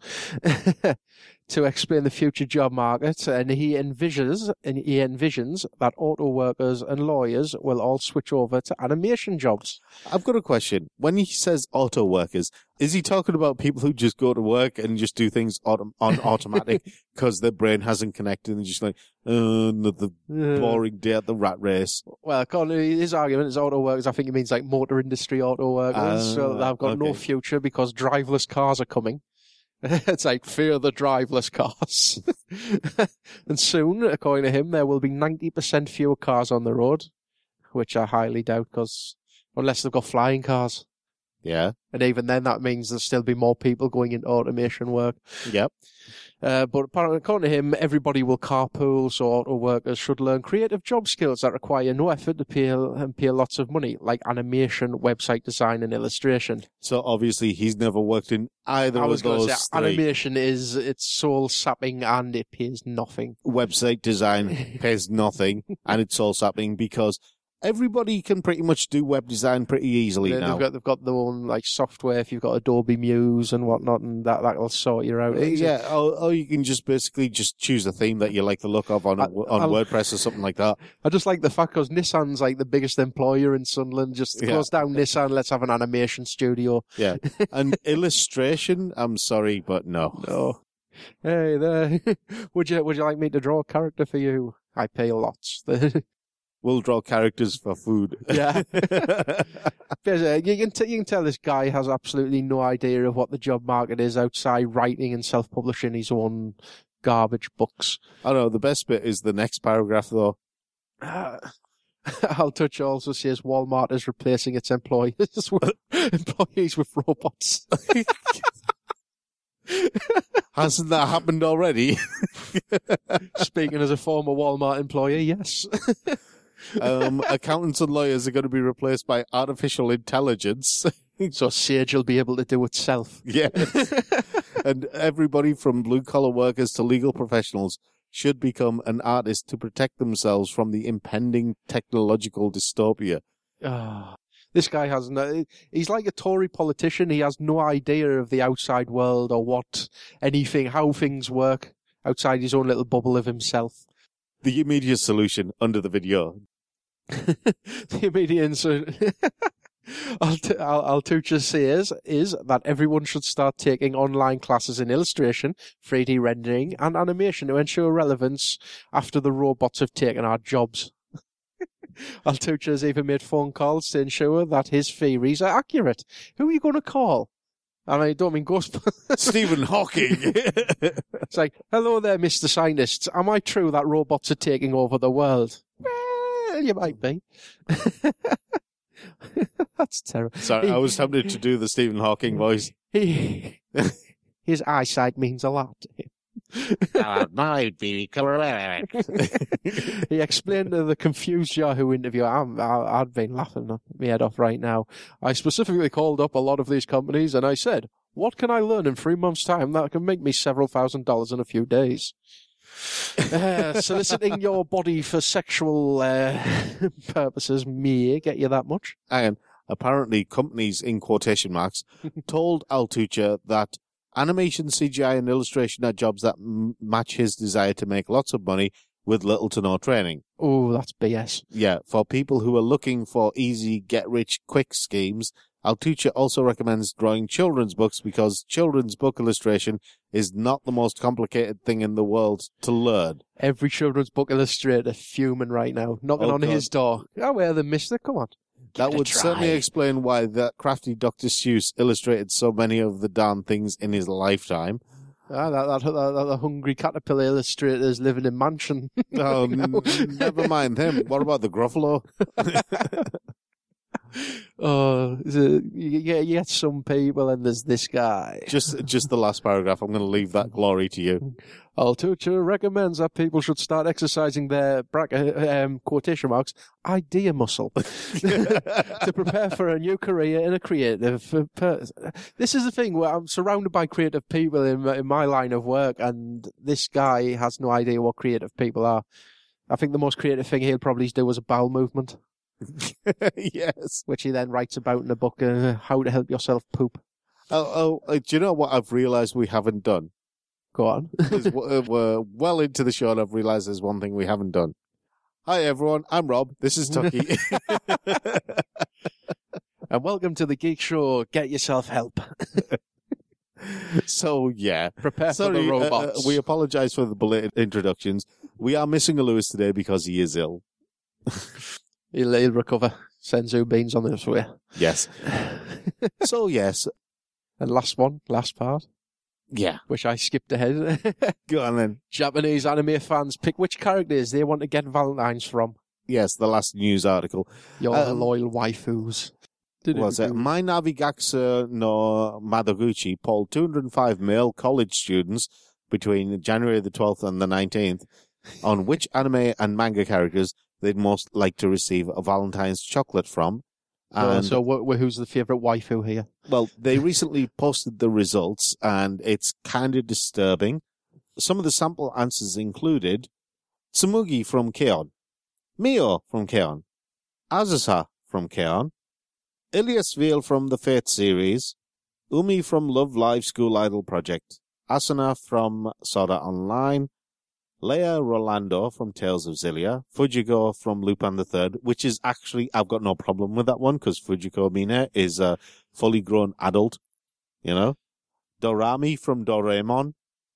To explain the future job market, and he envisions and he envisions that auto workers and lawyers will all switch over to animation jobs. I've got a question. When he says auto workers, is he talking about people who just go to work and just do things autom- on automatic because their brain hasn't connected and just like, oh, another boring day at the rat race? Well, according to his argument, is auto workers. I think it means like motor industry auto workers. Uh, so they've got no okay. future because driverless cars are coming. It's like fear the driverless cars. And soon, according to him, there will be ninety percent fewer cars on the road, which I highly doubt, because unless they've got flying cars. Yeah. And even then, that means there'll still be more people going into automation work. Yep. Uh, but apparently, according to him, everybody will carpool, so auto workers should learn creative job skills that require no effort to pay and pay lots of money, like animation, website design, and illustration. So obviously he's never worked in either I was of going to those say, three. animation is it's soul sapping and it pays nothing. Website design pays nothing and it's all happening because everybody can pretty much do web design pretty easily They- now. They've got they've got their own like software. If you've got Adobe Muse and whatnot, and that that'll sort you out. Uh, yeah, or, or you can just basically just choose a theme that you like the look of on I- on I'll- WordPress or something like that. I just like the fact because Nissan's like the biggest employer in Sunderland. Just Yeah. close down Nissan. Let's have an animation studio. Yeah, and illustration. I'm sorry, but no. No. Hey there. would you would you like me to draw a character for you? I pay lots. We'll draw characters for food. Yeah. But, uh, you can t- you can tell this guy has absolutely no idea of what the job market is outside writing and self-publishing his own garbage books. I know the best bit is the next paragraph though. Uh, I'll touch also says Walmart is replacing its employees with employees with robots. Hasn't that happened already? Speaking as a former Walmart employee, yes. um, accountants and lawyers are going to be replaced by artificial intelligence. So Sage will be able to do itself. Yeah. And everybody from blue collar workers to legal professionals should become an artist to protect themselves from the impending technological dystopia. Ah, this guy has no, he's like a Tory politician. He has no idea of the outside world or what anything, how things work outside his own little bubble of himself. The immediate solution under the video. The immediate answer Altucher says is that everyone should start taking online classes in illustration, three D rendering, and animation to ensure relevance after the robots have taken our jobs. Altucher has even made phone calls to ensure that his theories are accurate. Who are you going to call? And I don't mean Ghostbusters. Stephen Hawking. It's like, hello there, Mister Scientists. Am I true that robots are taking over the world? Well, you might be. That's terrible. Sorry, I was tempted to do the Stephen Hawking voice. He, his eyesight means a lot to him. He explained to the confused Yahoo interview, I'm, I, I'd been laughing my head off right now. I specifically called up a lot of these companies and I said, what can I learn in three months' time that can make me several thousand dollars in a few days? Uh, soliciting your body for sexual uh, purposes may get you that much. And apparently companies, in quotation marks, told Altucher that animation, C G I, and illustration are jobs that m- match his desire to make lots of money with little to no training. Oh, that's B S. Yeah, for people who are looking for easy, get-rich-quick schemes, Altucher also recommends drawing children's books because children's book illustration is not the most complicated thing in the world to learn. Every children's book illustrator fuming right now, knocking Oh, on God. his door. Oh, where the mister? Come on. That would certainly explain why that crafty Doctor Seuss illustrated so many of the darn things in his lifetime. Ah, that, that, that, that the hungry caterpillar illustrators living in mansion. Oh, n- never mind him. What about the Gruffalo? Oh, you get, you get some people, and there's this guy. Just, just the last paragraph. I'm going to leave that glory to you. Our teacher recommends that people should start exercising their bracket, um, quotation marks, idea muscle to prepare for a new career in a creative uh, person. This is the thing where I'm surrounded by creative people in my, in my line of work, and this guy has no idea what creative people are. I think the most creative thing he'll probably do is a bowel movement. Yes. Which he then writes about in a book, uh, How to Help Yourself Poop. Oh, oh, do you know what I've realised we haven't done? Go on. Is we're well into the show and I've realised there's one thing we haven't done. Hi everyone, I'm Rob, this is Tucky. And welcome to the Geek Show, Get Yourself Help. So, yeah. Prepare Sorry, for the robots. Uh, we apologise for the belated introductions. We are missing a Lewis today because he is ill. He'll, he'll recover. Senzu beans on this way. Yes. So, yes. And last one, last part. Yeah. Which I skipped ahead. Go on then. Japanese anime fans pick which characters they want to get Valentine's from. Yes, the last news article. Your um, loyal waifus. Was it? My Navigatsu no Madoguchi polled two hundred five male college students between January the twelfth and the nineteenth on which anime and manga characters they'd most like to receive a Valentine's chocolate from. And, so, so wh- who's the favourite waifu here? Well, they recently posted the results, and it's kind of disturbing. Some of the sample answers included Tsumugi from K-On!, Mio from K-On!, Azusa from K-On!, Ilias Veal from the Fate series, Umi from Love Live School Idol Project, Asuna from Sword Art Online, Leia Rolando from Tales of Xillia, Fujiko from Lupin the Third, which is actually, I've got no problem with that one, because Fujiko Mine is a fully grown adult, you know? Dorami from Doraemon.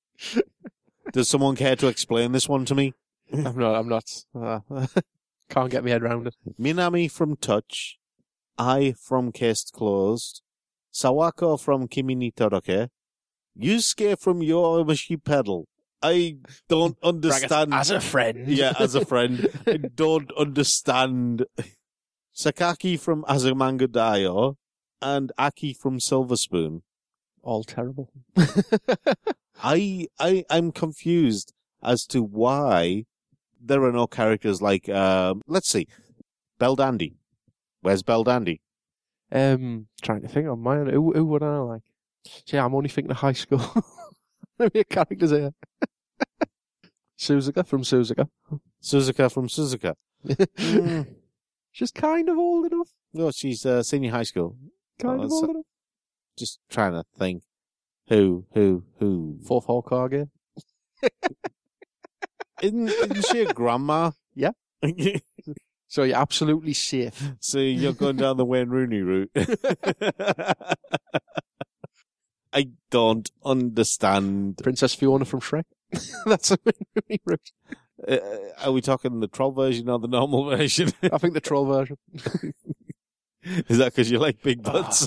Does someone care to explain this one to me? I'm not, I'm not, uh, can't get my head around it. Minami from Touch, Ai from Case Closed, Sawako from Kimi ni Toroke, Yusuke from Yowamushi Pedal. I don't understand. As a friend. Yeah, as a friend. I don't understand. Sakaki from Azumanga Daioh and Aki from Silver Spoon. All terrible. I, I, I'm confused as to why there are no characters like, um, let's see, Belldandy. Where's Belldandy? Um, trying to think on mine. Who, who would I like? See, I'm only thinking of high school. Maybe a character's here. Suzuka from Suzuka. Suzuka from Suzuka. mm. She's kind of old enough. No, she's uh, senior high school. Kind oh, of old so, enough. Just trying to think. Who, who, who? Fourth Hokage. Isn't, isn't she a grandma? Yeah. So you're absolutely safe. So you're going down the Wayne Rooney route. I don't understand. Princess Fiona from Shrek. That's a Wayne Rooney route. Uh, are we talking the troll version or the normal version? I think the troll version. Is that because you like big butts?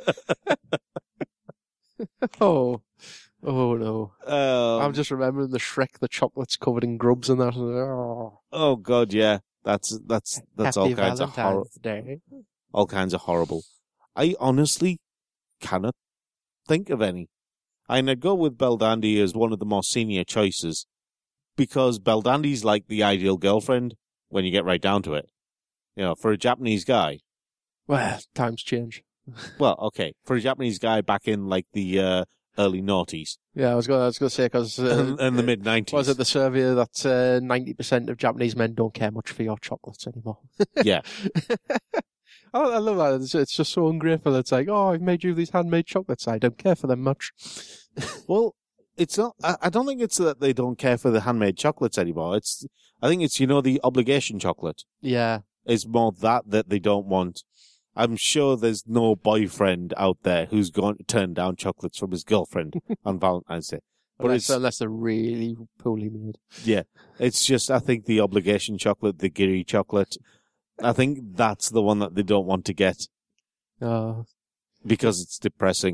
Oh. Oh no. Um, I'm just remembering the Shrek, the chocolates covered in grubs and that. Oh, oh God, yeah. That's, that's, that's Happy all kinds Valentine's of horrible. Day. All kinds of horrible. I honestly cannot think of any. And I'd go with Belldandy as one of the more senior choices because Belldandy's like the ideal girlfriend when you get right down to it. You know, for a Japanese guy. Well, times change. Well, okay. For a Japanese guy back in like the uh, early noughties. Yeah, I was going. I was going to say because uh, in the mid nineties. Was it the survey that uh, ninety percent of Japanese men don't care much for your chocolates anymore? Yeah. I, I love that. It's, it's just so ungrateful. It's like, oh, I've made you these handmade chocolates. I don't care for them much. Well, it's not. I, I don't think it's that they don't care for the handmade chocolates anymore. It's. I think it's you know the obligation chocolate. Yeah. It's more that that they don't want. I'm sure there's no boyfriend out there who's going to turn down chocolates from his girlfriend on Valentine's Day. But unless, it's, unless they're really poorly made. Yeah. It's just, I think the obligation chocolate, the Giri chocolate, I think that's the one that they don't want to get. Oh. Because it's depressing.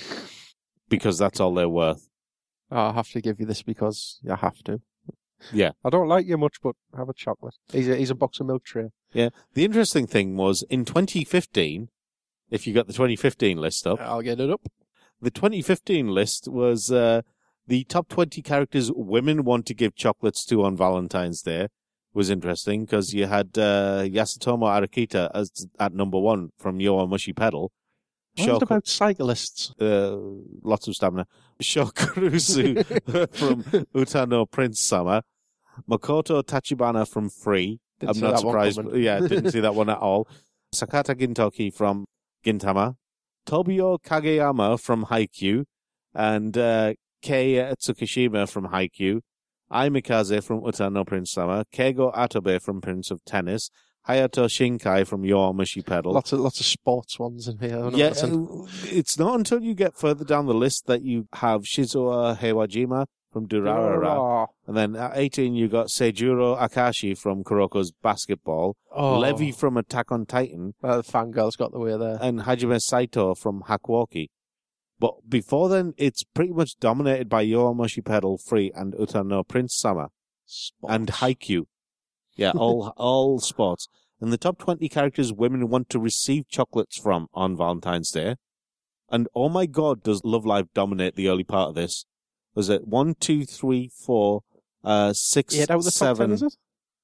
Because that's all they're worth. Oh, I have to give you this because I have to. Yeah. I don't like you much, but have a chocolate. He's a, he's a box of milk tray. Yeah. The interesting thing was, in twenty fifteen, if you got the twenty fifteen list up. I'll get it up. The twenty fifteen list was uh, the top twenty characters women want to give chocolates to on Valentine's Day. Was interesting because you had uh, Yasutomo Arakita as at number one from Yowamushi Pedal. What Shok- about cyclists? Uh, lots of stamina. Shokurusu from Utano Prince Sama. Makoto Tachibana from Free. Didn't I'm see not that one surprised. coming. Yeah, didn't see that one at all. Sakata Gintoki from Gintama. Tobio Kageyama from Haikyuu. And uh, Kei Tsukishima from Haikyuu. Ai Mikaze from Utano Prince Sama. Keigo Atobe from Prince of Tennis. Hayato Shinkai from Yowamushi Pedal. Lots of lots of sports ones in here. Yeah, uh, it's not until you get further down the list that you have Shizuo Heiwajima from Durarara. Oh, And then at eighteen, you got Seijuro Akashi from Kuroko's Basketball. oh. Levy from Attack on Titan. Well, the fangirls got the way there. And Hajime Saito from Hakuoki. But before then, it's pretty much dominated by Yowamushi Pedal, Free, and Utano Prince Sama. Sports. And Haikyuu. Yeah, all all sports. And the top twenty characters women want to receive chocolates from on Valentine's Day. And oh my god, does Love Live dominate the early part of this? Was it one, two, three, four, uh, six, Eight out of the top ten, seven, is it?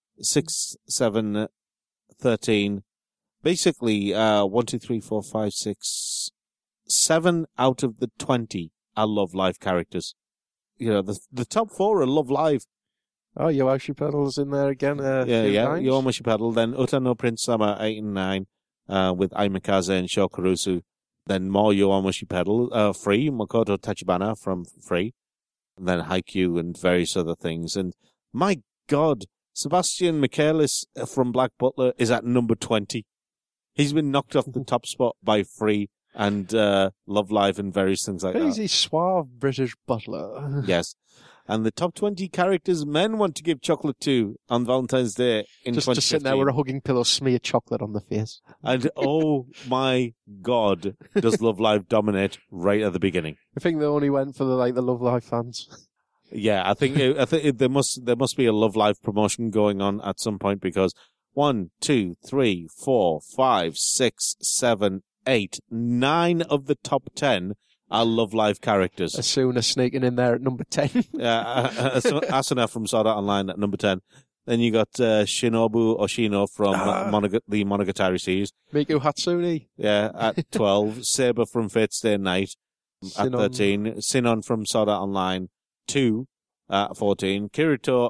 six, seven, thirteen. Basically, uh, one, two, three, four, five, six, seven out of the twenty are Love Live characters. You know, the the top four are Love Live. Oh, Yowamushi Pedal's in there again. Uh, Yeah, few yeah. times. Yowamushi Pedal. Then Utano Prince Sama eight and nine, uh, with Aimikaze and Shokurusu. Then more Yowamushi Pedal, uh, Free, Makoto Tachibana from Free. And then Haikyuu and various other things. And my God, Sebastian Michaelis from Black Butler is at number twenty. He's been knocked off the top spot by Free and, uh, Love Live and various things like that. Crazy suave British butler. Yes. And the top twenty characters men want to give chocolate to on Valentine's Day in just, twenty fifteen. just sitting there with a hugging pillow, smear chocolate on the face. And oh my God, does Love Live dominate right at the beginning? I think they only went for the like the Love Live fans. Yeah, I think I think it, there must there must be a Love Live promotion going on at some point because one, two, three, four, five, six, seven, eight, nine of the top ten are Love Live characters. Asuna sneaking in there at number ten. uh, Asuna from Sword Art Online at number ten. Then you got uh, Shinobu Oshino from Ah. Monog- the Monogatari series. Miku Hatsune. Yeah, at twelve. Saber from Fate Stay Night at Sinon. thirteen. Sinon from Sword Art Online two at fourteen. Kirito,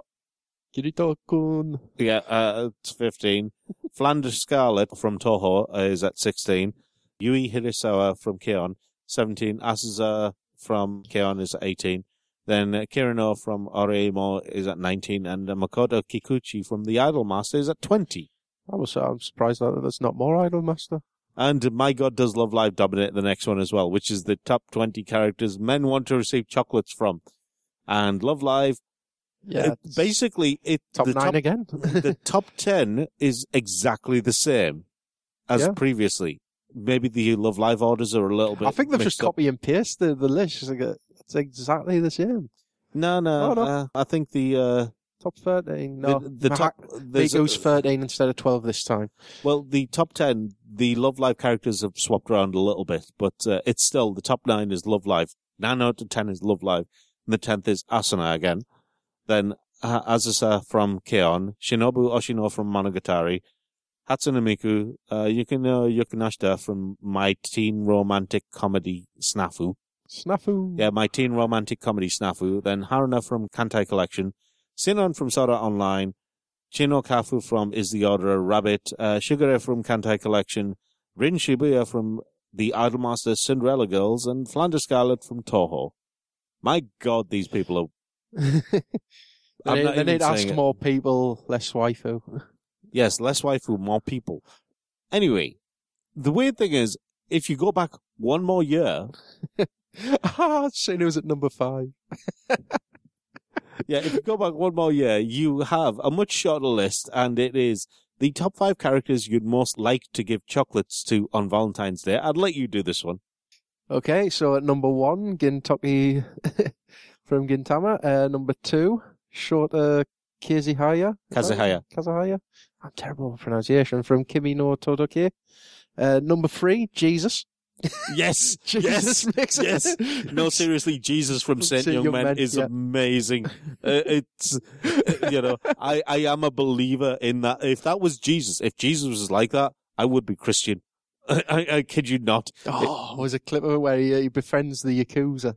Kirito-kun. yeah, uh, at fifteen. Flanders Scarlet from Toho is at sixteen. Yui Hirasawa from Keon, seventeen. Asuza from Keon is at eighteen. Then uh, Kirino from Oreimo is at nineteen. And uh, Makoto Kikuchi from The Idolmaster is at twenty. I was I'm surprised that there's not more Idolmaster. And my God, does Love Live dominate the next one as well, which is the top twenty characters men want to receive chocolates from. And Love Live, Yeah. it, basically, it Top the nine top, again. the top ten is exactly the same as Yeah. previously. Maybe the Love Live orders are a little bit I think they've just mixed up. copy and paste the, the list. It's, like a, it's exactly the same. No, no, Oh, no. Uh, I think the, uh, Top thirteen. No, the, the top, there's Miku's a- thirteen instead of twelve this time. well, the top ten, the Love Live characters have swapped around a little bit, but uh, it's still, the top nine is Love Live. Nine out of ten is Love Live. And the tenth is Asuna again. Then uh, Azusa from Keon, Shinobu Oshino from Monogatari, Hatsune Miku, uh, Yukino Yukinashita from My Teen Romantic Comedy Snafu. Snafu. Yeah, My Teen Romantic Comedy Snafu. Then Haruna from Kantai Collection, Sinon from Sword Art Online, Chino Kafu from Is the Order a Rabbit, uh, Shigure from Kantai Collection, Rin Shibuya from The Idolmaster Cinderella Girls, and Flanders Scarlet from Toho. My God, these people are... They, I'm need- not they even need to ask saying it. more people, less waifu. Yes, less waifu, more people. Anyway, the weird thing is, if you go back one more year, Ah, Sinu's at number five. yeah, if you go back one more year, you have a much shorter list, and it is the top five characters you'd most like to give chocolates to on Valentine's Day. I'd let you do this one. Okay, so at number one, Gintoki from Gintama. Uh, number two, Shota Kazuhaya. Kazuhaya. Kazuhaya. I'm terrible with pronunciation. From Kimi no Todoke. Uh, number three, Jesus. Yes, Jesus yes, makes it. yes. No, seriously, Jesus from Saint Young, Young Men, Men, is yeah. amazing. Uh, it's, you know, I, I am a believer in that. If that was Jesus, if Jesus was like that, I would be Christian. I, I, I kid you not. Oh, there's a clip of it where he, he befriends the Yakuza.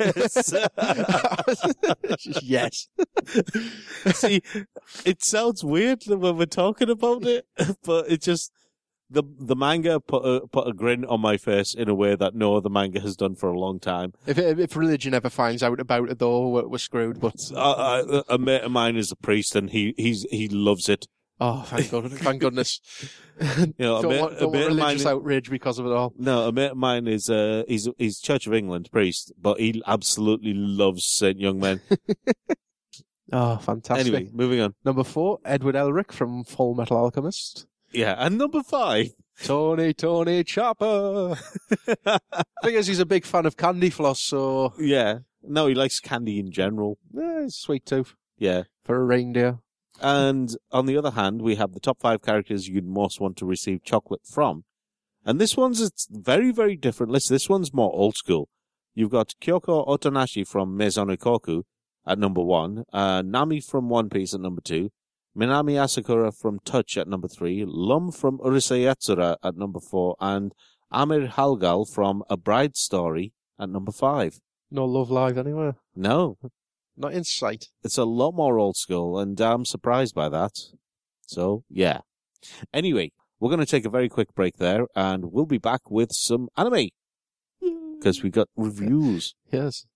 Yes. Yes. See, it sounds weird when we're talking about it, but it just, the the manga put a, put a grin on my face in a way that no other manga has done for a long time. If if religion ever finds out about it, though, we're, we're screwed. But I, I, a mate of mine is a priest, and he he's he loves it. oh, thank God, thank goodness. You know, a don't mate, want, a don't mate want of mine religious is- outrage because of it all. No, a mate of mine is uh he's he's Church of England priest, but he absolutely loves Saint Young Men. Oh, fantastic. Anyway, moving on. Number four, Edward Elric from Full Metal Alchemist. Yeah, and number five. Tony, Tony Chopper. Thing is, he's a big fan of candy floss, so Yeah, no, he likes candy in general. eh, he's sweet tooth Yeah. for a reindeer. And on the other hand, we have the top five characters you'd most want to receive chocolate from. And this one's a very, very different list. This one's more old school. You've got Kyoko Otonashi from Maison Ikoku at number one, uh, Nami from One Piece at number two, Minami Asakura from Touch at number three, Lum from Urusei Yatsura at number four, and Amir Halgal from A Bride's Story at number five. No Love Live anywhere. No, Not in sight. it's a lot more old school, and I'm surprised by that. So, yeah. Anyway, we're going to take a very quick break there, and we'll be back with some anime. Because we got reviews. Yes.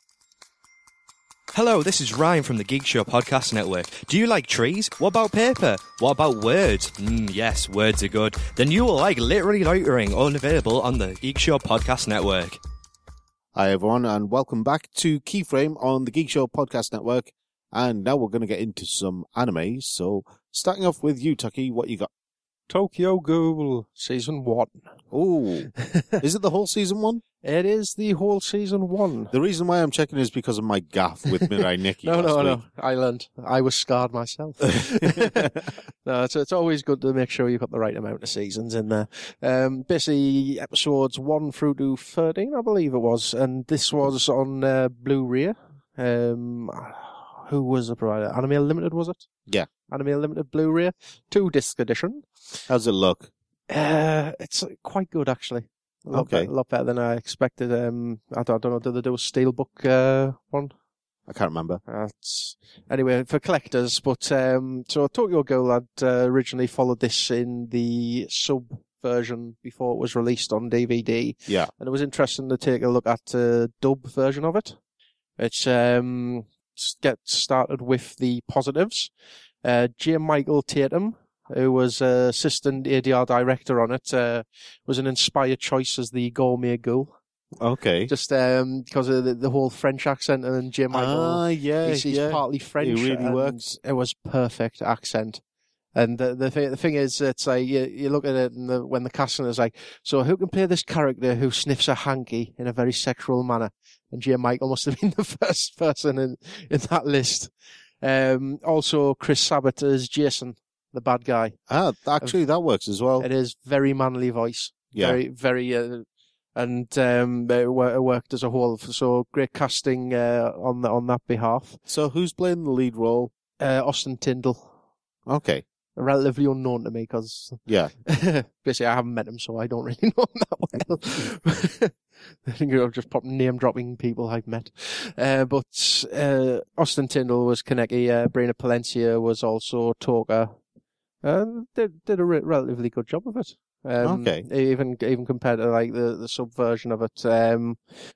Hello, this is Ryan from the Geek Show Podcast Network. Do you like trees? What about paper? What about words? Mm, yes, words are good. Then you will like Literally Loitering, unavailable on the Geek Show Podcast Network. Hi everyone, and welcome back to Keyframe on the Geek Show Podcast Network. And now we're going to get into some anime. So, starting off with you, Tucky, what you got? Tokyo Ghoul, season one. Oh, is it the whole season one? It is the whole season one. The reason why I'm checking is because of my gaff with Mirai Nikki. No, last no, week. no. I learned. I was scarred myself. No, it's, it's always good to make sure you've got the right amount of seasons in there. Um, basically, episodes one through to thirteen, I believe it was. And this was on uh, Blu-ray. Um, who was the provider? Anime Unlimited, was it? Yeah. Anime Unlimited Blu-ray. Two-disc edition. How's it look? Uh, it's quite good, actually. A lot Okay. be- a lot better than I expected. Um, I don't, I don't know, did they do a Steelbook uh, one? I can't remember. That's anyway for collectors. But um, so Tokyo Ghoul had uh, originally followed this in the sub version before it was released on D V D, Yeah. and it was interesting to take a look at the dub version of it. It's um s- get started with the positives. Uh, J. Michael Tatum, who was uh, assistant A D R director on it, uh, was an inspired choice as the Gourmet Ghoul. Okay. Just um, because of the, the whole French accent, and then J. Michael. Ah, yeah, He's, he's yeah. partly French. It really and works. It was perfect accent. And the the thing, the thing is, it's like you, you look at it, and the, when the casting is like, so who can play this character who sniffs a hanky in a very sexual manner? And J. Michael must have been the first person in in that list. Um, also, Chris Sabat as Jason, the bad guy. Ah, actually, that works as well. It is very manly voice. Yeah. Very, very, uh, and um, it wo- it worked as a whole. So great casting uh, on the, on that behalf. So, who's playing the lead role? Uh, Austin Tyndall, Okay. relatively unknown to me because Yeah. basically I haven't met him, so I don't really know him that well. I think I'm just pop- name dropping people I've met. Uh, but uh, Austin Tyndall was Kaneki. Uh, Brina Palencia was also Toga. And did did a re- relatively good job of it. Um, Okay. Even even compared to like the the sub version of it. Um,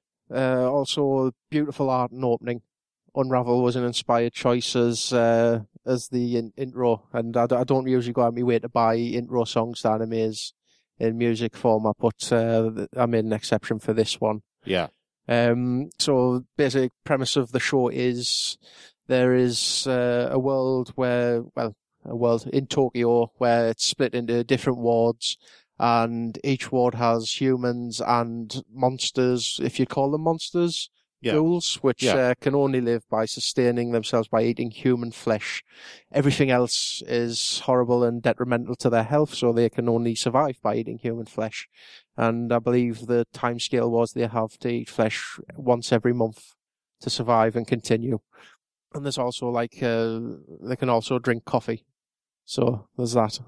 uh, also beautiful art and opening. Unravel was an inspired choice as uh, as the in- intro, and I, d- I don't usually go out of my way to buy intro songs to animes in music format, but uh, th- I made an exception for this one. Yeah. Um, so basic premise of the show is there is uh, a world where, well, a world in Tokyo where it's split into different wards, and each ward has humans and monsters, if you call them monsters, Yeah. ghouls, which Yeah. uh, can only live by sustaining themselves by eating human flesh. Everything else is horrible and detrimental to their health, so they can only survive by eating human flesh. And I believe the timescale was they have to eat flesh once every month to survive and continue. And there's also like, uh, they can also drink coffee. So there's that.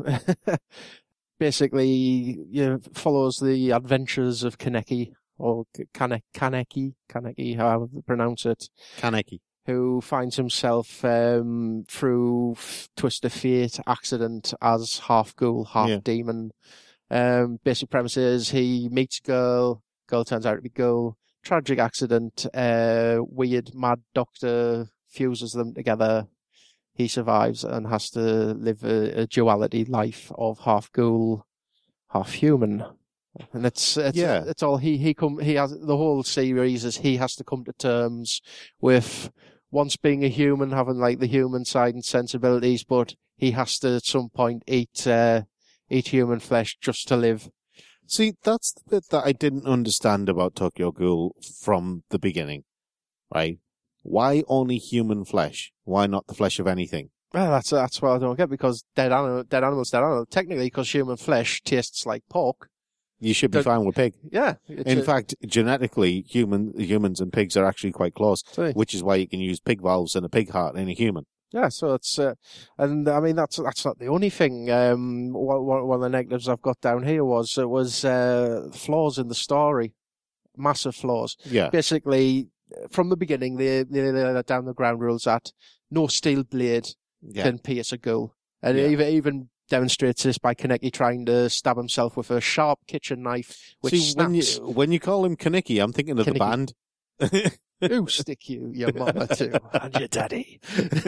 Basically, you know, follows the adventures of Kaneki, or Kane- Kaneki, Kaneki, however you pronounce it, Kaneki. who finds himself, um, through f- twist of fate, accident, as half ghoul, half Yeah. demon. Um, basic premise is he meets a girl, girl turns out to be ghoul, tragic accident, uh, weird mad doctor fuses them together. He survives and has to live a, a duality life of half ghoul, half human. And it's, it's, Yeah. it's all he, he come, he has, the whole series is he has to come to terms with once being a human, having like the human side and sensibilities, but he has to at some point eat, uh, eat human flesh just to live. See, that's the bit that I didn't understand about Tokyo Ghoul from the beginning, right? Why only human flesh? Why not the flesh of anything? Well, that's, that's what I don't get, because dead animal, dead animals, dead animal. Technically, because human flesh tastes like pork. You should be Don't- fine with pig. Yeah. it's In a- fact, genetically, human humans and pigs are actually quite close, so- which is why you can use pig valves and a pig heart in a human. Yeah, so it's, uh, and I mean, that's, that's not the only thing. Um, one, one one of the negatives I've got down here was, it was, uh, flaws in the story. Massive flaws. Yeah. Basically, from the beginning, they, they, they let down the ground rules that no steel blade Yeah. can pierce a ghoul. And Yeah. it even, even demonstrates this by Kaneki trying to stab himself with a sharp kitchen knife, which See, when you, snaps. when you call him Kaneki, I'm thinking of the Kaneki. band. Who stick you, your mama too, and your daddy.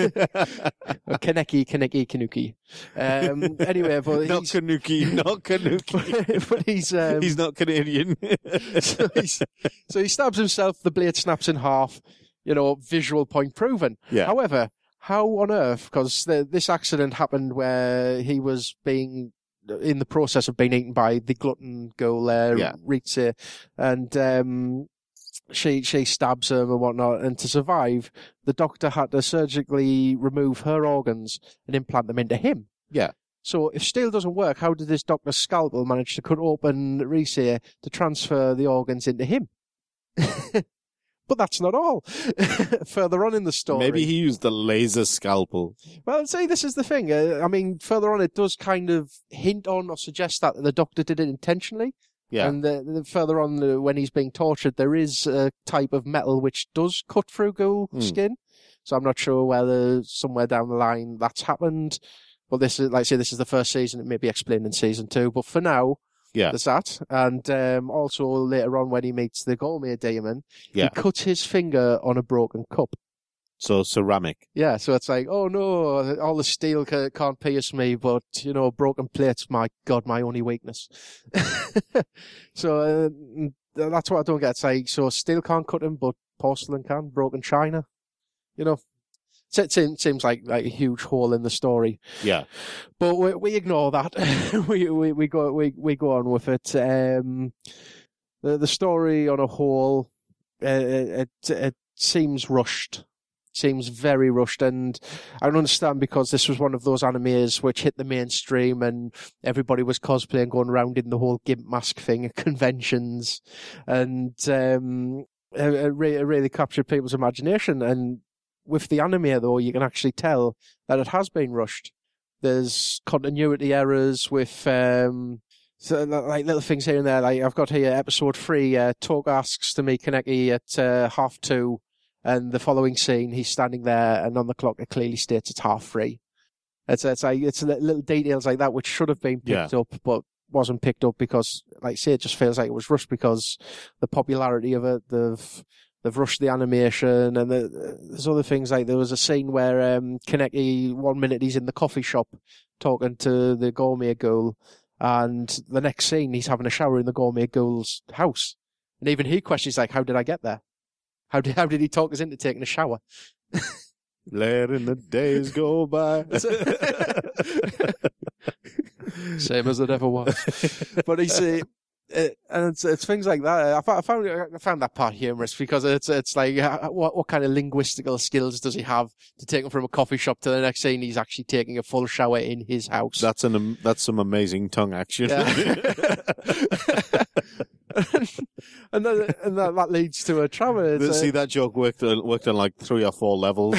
Kaneki, Kaneki, Kanuki. Um, anyway, but Not he's, Kanuki, not Kanuki. but he's, um, He's not Canadian. so, he's, so he stabs himself, the blade snaps in half, you know, visual point proven. Yeah. However, how on earth, because this accident happened where he was being, in the process of being eaten by the glutton ghoul, uh, Yeah. Ritze, and, um, she, she stabs him and whatnot, and to survive, the doctor had to surgically remove her organs and implant them into him. Yeah. So if steel doesn't work, how did this doctor's scalpel manage to cut open Reese to transfer the organs into him? But that's not all. Further on in the story. Maybe he used the laser scalpel. Well, see, this is the thing. Uh, I mean, further on, it does kind of hint on or suggest that the doctor did it intentionally. Yeah. And the, the further on, uh, when he's being tortured, there is a type of metal which does cut through ghoul Hmm. skin. So I'm not sure whether somewhere down the line that's happened. But this is, like I say, this is the first season. It may be explained in season two. But for now, Yeah. there's that. And um, also later on, when he meets the Gormir demon, Yeah. he cuts his finger on a broken cup. So ceramic. Yeah, so it's like, oh no, all the steel ca- can't pierce me, but, you know, broken plates, my God, my only weakness. So uh, that's what I don't get. It's like, so steel can't cut him, but porcelain can, broken china. You know, so it seems, seems like, like a huge hole in the story. Yeah. But we, we ignore that. we, we, we go, we, we go on with it. Um, the, the story on a whole, uh, it, it seems rushed. Seems very rushed, and I don't understand, because this was one of those animes which hit the mainstream and everybody was cosplaying, going around in the whole gimp mask thing at conventions, and um, it, it, re- it really captured people's imagination. And with the anime, though, you can actually tell that it has been rushed. There's continuity errors with um, so, like little things here and there. Like I've got here episode three. Uh, Tog asks to meet Kaneki at uh, half two. And the following scene, he's standing there, and on the clock it clearly states it's half three. It's it's like it's little details like that which should have been picked Yeah. up, but wasn't picked up because, like I say, it just feels like it was rushed because the popularity of it. They've they've rushed the animation, and the, there's other things like there was a scene where um, Kaneki, one minute he's in the coffee shop talking to the Gormir ghoul, and the next scene he's having a shower in the Gormir ghoul's house, and even he questions like, "How did I get there? How did how did he talk us into taking a shower?" Letting the days go by. Same as it ever was. But he's, uh, uh, and it's, it's things like that. I found, I found, I found that part humorous because it's, it's like, uh, what, what kind of linguistical skills does he have to take him from a coffee shop to the next scene? He's actually taking a full shower in his house. That's an, um, that's some amazing tongue action. Yeah. and then, and that, that leads to a trauma. It's See, a, that joke worked on, worked on like three or four levels.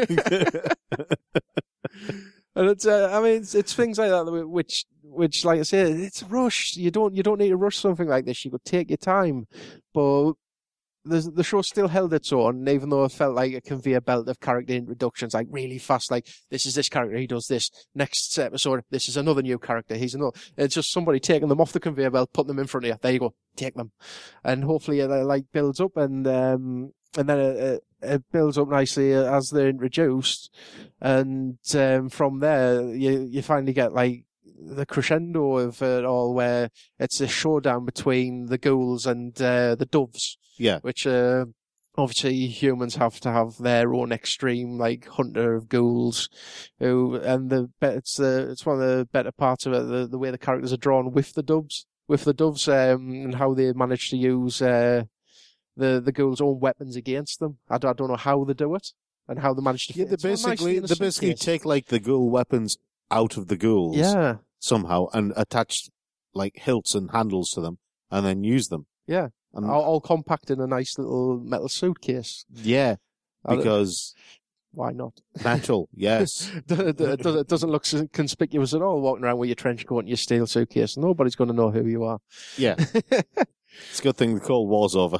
And it's, uh, I mean, it's, it's things like that which, which, like I say, it's a rush. You don't, you don't need to rush something like this. You could take your time, but the the show still held its own, even though it felt like a conveyor belt of character introductions, like really fast. Like this is this character, he does this. Next episode, this is another new character. He's another. It's just somebody taking them off the conveyor belt, putting them in front of you. There you go, take them, and hopefully it uh, like builds up and um and then it, it builds up nicely as they're introduced, and um, from there you you finally get like the crescendo of it all, where it's a showdown between the ghouls and uh, the doves. Yeah. Which uh, obviously humans have to have their own extreme, like hunter of ghouls, who and the it's uh, it's one of the better parts of it, the the way the characters are drawn with the doves, with the doves, um, and how they manage to use uh, the the ghouls' own weapons against them. I don't, I don't know how they do it and how they manage to. Yeah, they it's all nicely basically in a they basically suitcase. take like the ghoul weapons out of the ghouls. Yeah. Somehow and attach like hilts and handles to them and then use them. Yeah. And All, all compact in a nice little metal suitcase. yeah, I don't- because Why not? natural, yes. it doesn't it doesn't look conspicuous at all walking around with your trench coat and your steel suitcase. Nobody's going to know who you are. Yeah. It's a good thing the Cold War's over.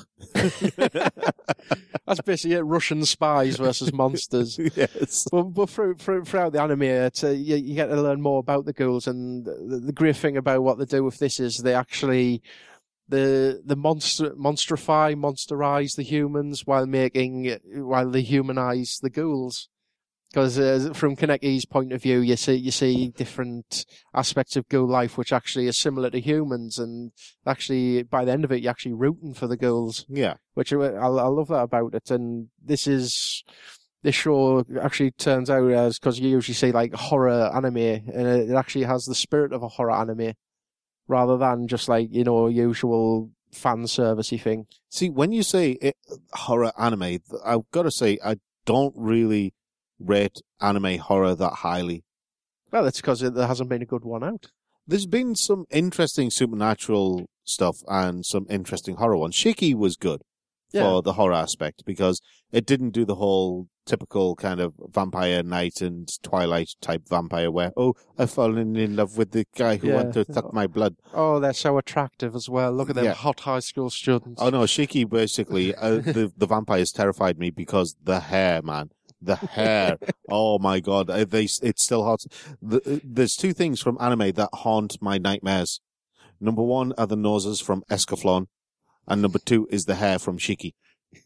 That's basically it. Russian spies versus monsters. Yes. But, but through, through, throughout the anime, it's, uh, you, you get to learn more about the ghouls, and the, the great thing about what they do with this is they actually the the monster monstrify, monsterize the humans while making while they humanize the ghouls. Because uh, from Kaneki's point of view, you see you see different aspects of ghoul life which actually are similar to humans, and actually by the end of it, you're actually rooting for the ghouls. Yeah. Which I, I love that about it. And this is this show actually turns out as, because you usually see like horror anime, and it actually has the spirit of a horror anime rather than just like, you know, usual fan servicey thing. See, when you say it, horror anime, I've got to say I don't really rate anime horror that highly. Well, it's because there hasn't been a good one out. There's been some interesting supernatural stuff and some interesting horror ones. Shiki was good Yeah. for the horror aspect because it didn't do the whole typical kind of vampire night and Twilight type vampire where, oh, I've fallen in love with the guy who Yeah. wanted to suck my blood. Oh, they're so attractive as well. Look at them Yeah. hot high school students. Oh no, Shiki basically, uh, the, the vampires terrified me because the hair, man. The hair. Oh my god. Uh, They, it's still hot. The, there's two things from anime that haunt my nightmares. Number one are the noses from Escaflowne, and number two is the hair from Shiki.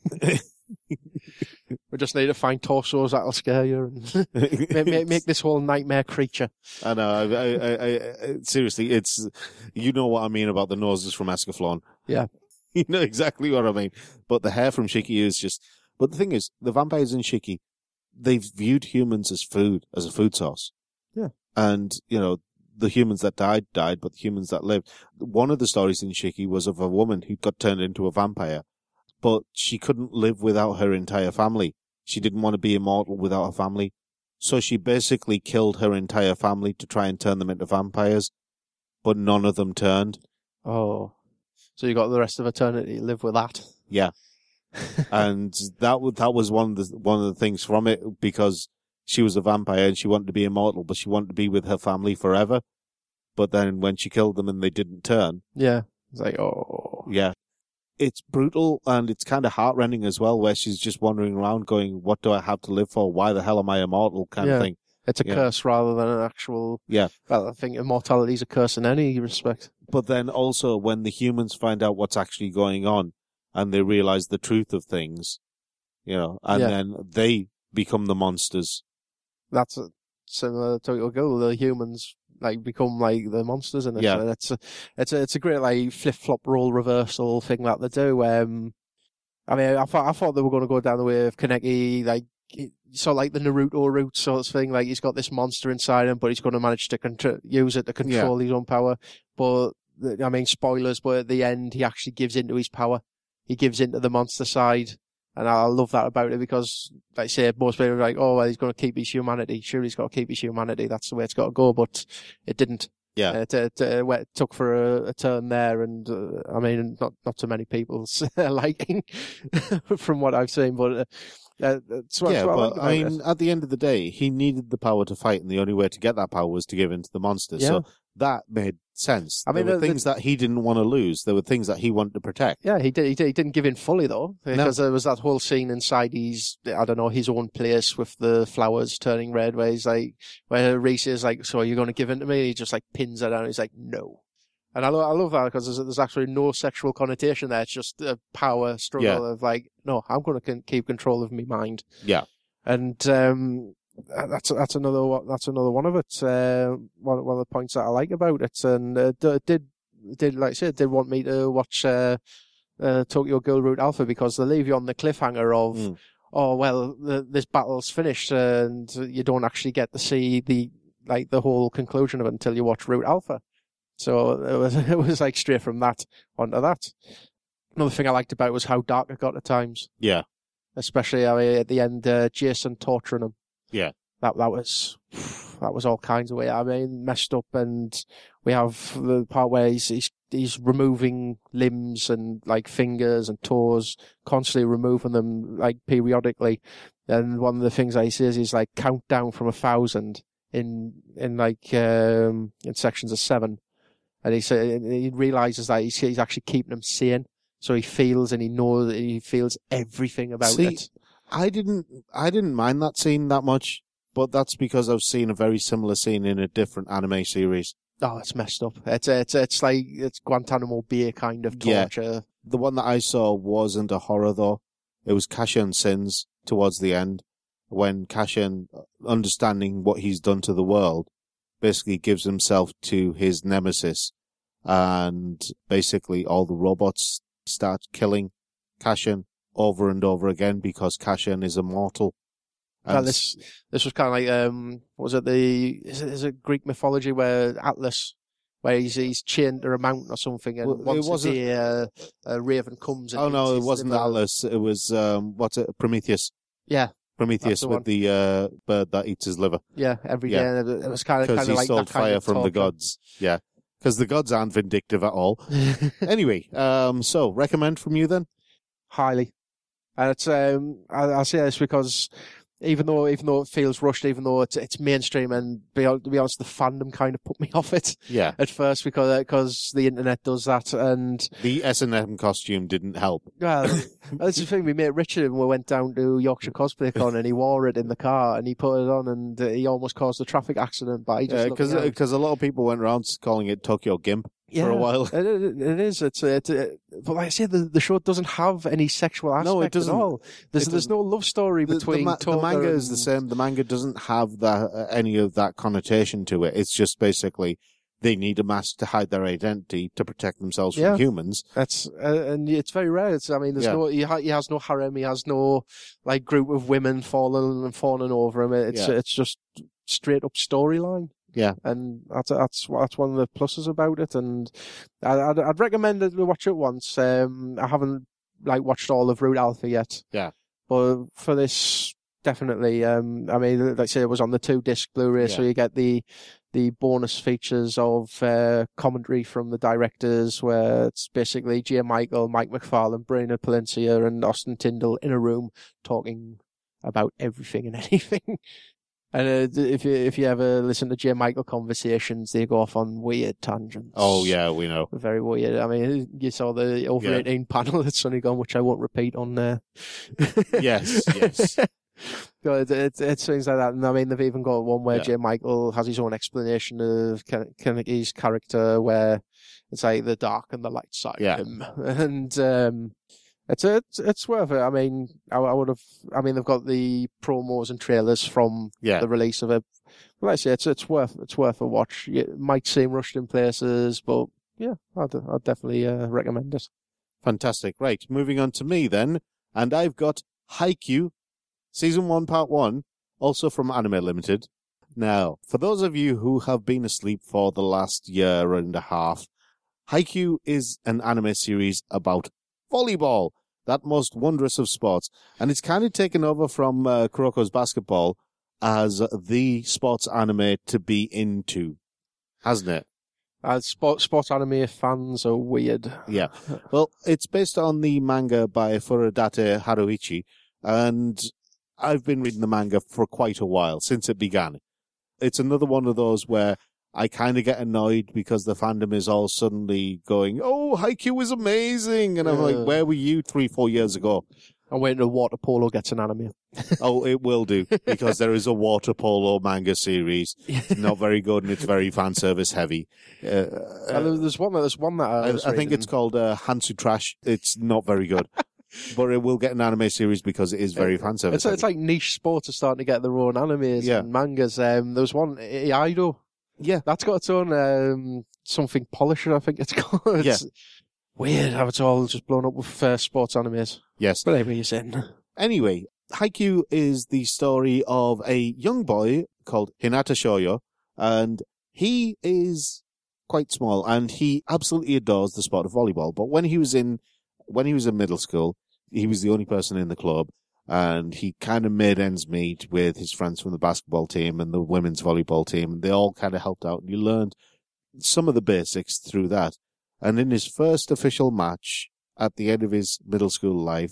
We just need to find torsos that'll scare you and make, make, make this whole nightmare creature. I know. I, I, I, I, seriously, it's, you know what I mean about the noses from Escaflowne. Yeah. You know exactly what I mean. But the hair from Shiki is just, but the thing is, the vampires in Shiki, they've viewed humans as food, as a food source. Yeah. And, you know, the humans that died, died, but the humans that lived. One of the stories in Shiki was of a woman who got turned into a vampire, but she couldn't live without her entire family. She didn't want to be immortal without her family. So she basically killed her entire family to try and turn them into vampires, but none of them turned. Oh. So you got the rest of eternity to live with that. Yeah. And that w- that was one of the one of the things from it, because she was a vampire and she wanted to be immortal, but she wanted to be with her family forever. But then when she killed them and they didn't turn, Yeah. It's like, oh. yeah, it's brutal and it's kind of heartrending as well, where she's just wandering around going, "What do I have to live for? Why the hell am I immortal?" kind Yeah. of thing. It's a Yeah. curse rather than an actual... Yeah. Well, I think immortality is a curse in any respect. But then also when the humans find out what's actually going on and they realize the truth of things, you know, and Yeah. then they become the monsters. That's a, similar to a goal. The humans like become like the monsters in it. Yeah. So it's a, it's a, it's a great like flip flop role reversal thing that they do. Um, I mean, I thought I thought they were going to go down the way of Kaneki like so like the Naruto route sort of thing. Like he's got this monster inside him, but he's going to manage to contr- use it to control yeah. his own power. But I mean, spoilers. But at the end, he actually gives into his power. He gives into the monster side. And I love that about it because, like I say, most people are like, oh, well, he's going to keep his humanity. Sure, he's got to keep his humanity. That's the way it's got to go. But it didn't. Yeah. Uh, it, it, it took for a, a turn there. And, uh, I mean, not, not too many people's liking from what I've seen. But, uh, uh, that's what, yeah, that's what but I, I mean, at the end of the day, he needed the power to fight. And the only way to get that power was to give in to the monster. Yeah. So that made sense. I mean, there were the, things the, that he didn't want to lose. There were things that he wanted to protect. Yeah, he did. He, did, he didn't give in fully though, because no. there was that whole scene inside his, I don't know, his own place with the flowers turning red, where he's like, where Reese is like, "So are you going to give in to me?" And he just like pins her down. He's like, "No." And I, lo- I love that because there's, there's actually no sexual connotation there. It's just a power struggle yeah. of like, no, I'm going to con- keep control of my mind. Yeah, and um. That's that's another that's another one of it. Uh, one one of the points that I like about it, and uh, did did like I said, did want me to watch uh, uh, Tokyo Ghoul Route Alpha because they leave you on the cliffhanger of, mm. oh well, the, this battle's finished, and you don't actually get to see the like the whole conclusion of it until you watch Route Alpha. So it was it was like straight from that onto that. Another thing I liked about it was how dark it got at times. Yeah, especially I mean, at the end, uh, Jason torturing him. Yeah, that that was that was all kinds of way. I mean, messed up, and we have the part where he's he's, he's removing limbs and like fingers and toes, constantly removing them like periodically. And one of the things that he says is like count down from a thousand in in like um, in sections of seven, and he said he realizes that he's he's actually keeping him sane, so he feels and he knows he feels everything about See, it. I didn't, I didn't mind that scene that much, but that's because I've seen a very similar scene in a different anime series. Oh, it's messed up. It's it's it's like it's Guantanamo Bay kind of torture. Yeah. The one that I saw wasn't a horror though. It was Cassian Sins towards the end, when Cassian, understanding what he's done to the world, basically gives himself to his nemesis, and basically all the robots start killing Cassian over and over again because Cassian is immortal. Well, this this was kind of like um, was it the is it, is it Greek mythology where Atlas, where he's he's chained to a mountain or something, and well, once a day uh, a raven comes. And oh no, it wasn't liver. Atlas. It was um, what's it? Prometheus. Yeah, Prometheus the with one. the uh, bird that eats his liver. Yeah, every yeah. day. It was kind of kind of like stole that fire kind of from torture. the gods. Yeah, because the gods aren't vindictive at all. Anyway, um, so recommend from you then? Highly. And it's um, I, I say this because even though even though it feels rushed, even though it's it's mainstream, and be, to be honest, the fandom kind of put me off it. Yeah. At first, because because the internet does that, and the S and M costume didn't help. Well, that's the thing. We mate Richard, and we went down to Yorkshire Cosplay Con, and he wore it in the car, and he put it on, and uh, he almost caused a traffic accident. But he just because because a lot of people went around calling it Tokyo Gimp. Yeah, for a while. It, it, it is. It's, it, it, but like I said, the, the show doesn't have any sexual aspect no, it doesn't. at all. There's, there's no love story the, between the, the, the manga and... is the same. The manga doesn't have that uh, any of that connotation to it. It's just basically they need a mask to hide their identity to protect themselves from yeah. humans. That's uh, and it's very rare. It's, I mean, there's yeah. no he, ha, he has no harem. He has no like group of women falling and fawning over him. It's yeah. it's just straight up storyline. Yeah, and that's that's that's one of the pluses about it, and I'd I'd recommend that we watch it once. Um, I haven't like watched all of Route Alpha yet. Yeah, but for this, definitely. Um, I mean, like I say, it was on the two disc Blu-ray, yeah. so you get the the bonus features of uh, commentary from the directors, where it's basically J. Michael, Mike McFarlane, Brina Palencia, and Austin Tyndall in a room talking about everything and anything. And uh, if you if you ever listen to J. Michael conversations, they go off on weird tangents. Oh yeah, we know. Very weird. I mean, you saw the over yeah. eighteen panel that's only gone, which I won't repeat on there. Yes, yes. It, it, it's things like that. And I mean, they've even got one where yeah. J. Michael has his own explanation of Kennedy's character, where it's like the dark and the light side yeah. of him. And um, It's it's it's worth it. I mean, I, I would have. I mean, they've got the promos and trailers from yeah. the release of it. But like I say, it's it's worth it's worth a watch. It might seem rushed in places, but yeah, I'd I'd definitely uh, recommend it. Fantastic. Right, moving on to me then, and I've got Haikyuu Season one, Part one, also from Anime Limited. Now, for those of you who have been asleep for the last year and a half, Haikyuu is an anime series about volleyball, that most wondrous of sports. And it's kind of taken over from uh, Kuroko's basketball as the sports anime to be into, hasn't it? Uh, sport, sport anime fans are weird. Yeah. Well, it's based on the manga by Furutate Haruichi, and I've been reading the manga for quite a while, since it began. It's another one of those where I kind of get annoyed because the fandom is all suddenly going, oh, Haikyuu is amazing. And I'm uh, like, where were you three, four years ago? I'm waiting till water polo gets an anime. Oh, it will do, because there is a water polo manga series. It's not very good and it's very fan service heavy. Uh, uh, there's one that, there's one that I, I, I think it's called uh, Hansu Trash. It's not very good. But it will get an anime series because it is very fan service. It's, it's like niche sports are starting to get their own animes yeah. and mangas. Um, there was one, Iaido. Yeah. That's got its own um, something polisher, I think it's called. It's yeah. weird how it's all just blown up with uh, sports animes. Yes. But anyway, you're saying. Anyway, Haikyuu is the story of a young boy called Hinata Shoyo, and he is quite small and he absolutely adores the sport of volleyball. But when he was in When he was in middle school, he was the only person in the club, and he kind of made ends meet with his friends from the basketball team and the women's volleyball team, and they all kind of helped out, and he learned some of the basics through that. And in his first official match, at the end of his middle school life,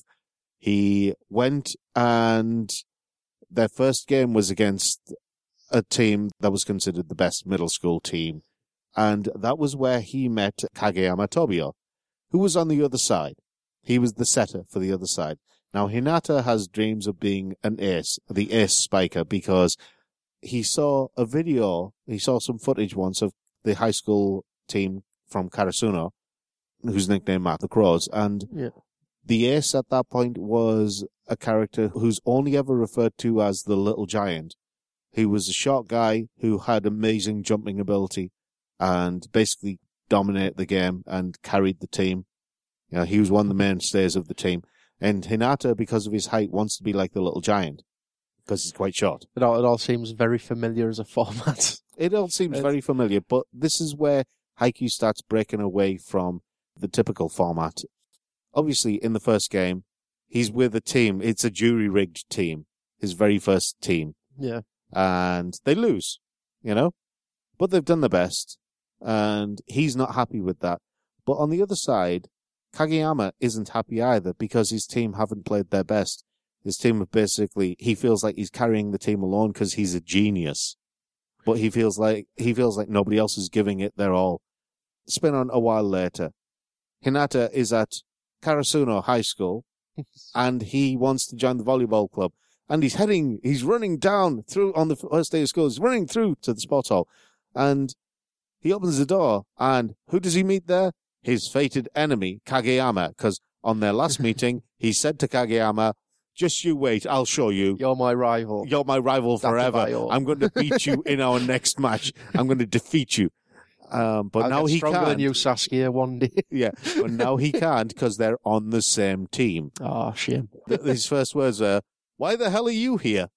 he went and their first game was against a team that was considered the best middle school team, and that was where he met Kageyama Tobio, who was on the other side. He was the setter for the other side. Now, Hinata has dreams of being an ace, the ace spiker, because he saw a video, he saw some footage once of the high school team from Karasuno, whose nickname Matt the Crows, and yeah. the ace at that point was a character who's only ever referred to as the Little Giant. He was a short guy who had amazing jumping ability and basically dominated the game and carried the team. You know, he was one of the mainstays of the team. And Hinata, because of his height, wants to be like the Little Giant because he's quite short. It all, it all seems very familiar as a format. It all seems it's... very familiar, but this is where Haikyuu starts breaking away from the typical format. Obviously, in the first game, he's with a team. It's a jury-rigged team, his very first team. Yeah. And they lose, you know? But they've done their best, and he's not happy with that. But on the other side, Kageyama isn't happy either because his team haven't played their best. His team have basically, he feels like he's carrying the team alone because he's a genius. But he feels like, he feels like nobody else is giving it their all. Spin on a while later. Hinata is at Karasuno High School and he wants to join the volleyball club. And he's heading, he's running down through on the first day of school. He's running through to the sports hall and he opens the door and who does he meet there? His fated enemy, Kageyama, because on their last meeting, he said to Kageyama, just you wait, I'll show you. You're my rival. You're my rival forever. I'm going to beat you in our next match. I'm going to defeat you. Um, but I'll now get he stronger can't. than you, Saskia, one day. Yeah, but now he can't because they're on the same team. Oh, shame. His first words are, why the hell are you here?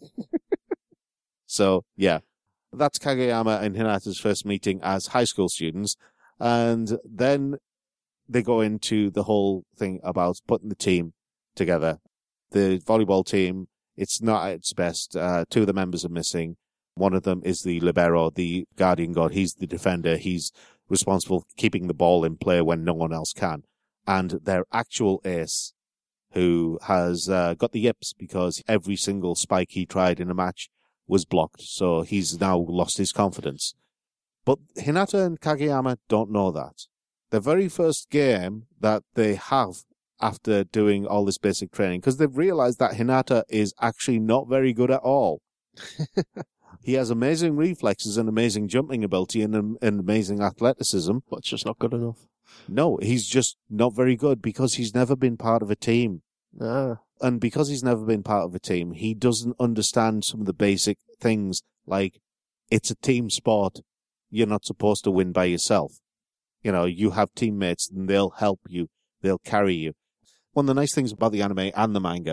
So, yeah, that's Kageyama and Hinata's first meeting as high school students. And then they go into the whole thing about putting the team together. The volleyball team, it's not at its best. Uh, two of the members are missing. One of them is the libero, the guardian god. He's the defender. He's responsible for keeping the ball in play when no one else can. And their actual ace, who has uh, got the yips because every single spike he tried in a match was blocked. So he's now lost his confidence. But Hinata and Kageyama don't know that. The very first game that they have after doing all this basic training, because they've realized that Hinata is actually not very good at all. He has amazing reflexes and amazing jumping ability and, and amazing athleticism. But it's just not good enough. No, he's just not very good because he's never been part of a team. Ah. And because he's never been part of a team, he doesn't understand some of the basic things like it's a team sport. You're not supposed to win by yourself. You know, you have teammates and they'll help you. They'll carry you. One of the nice things about the anime and the manga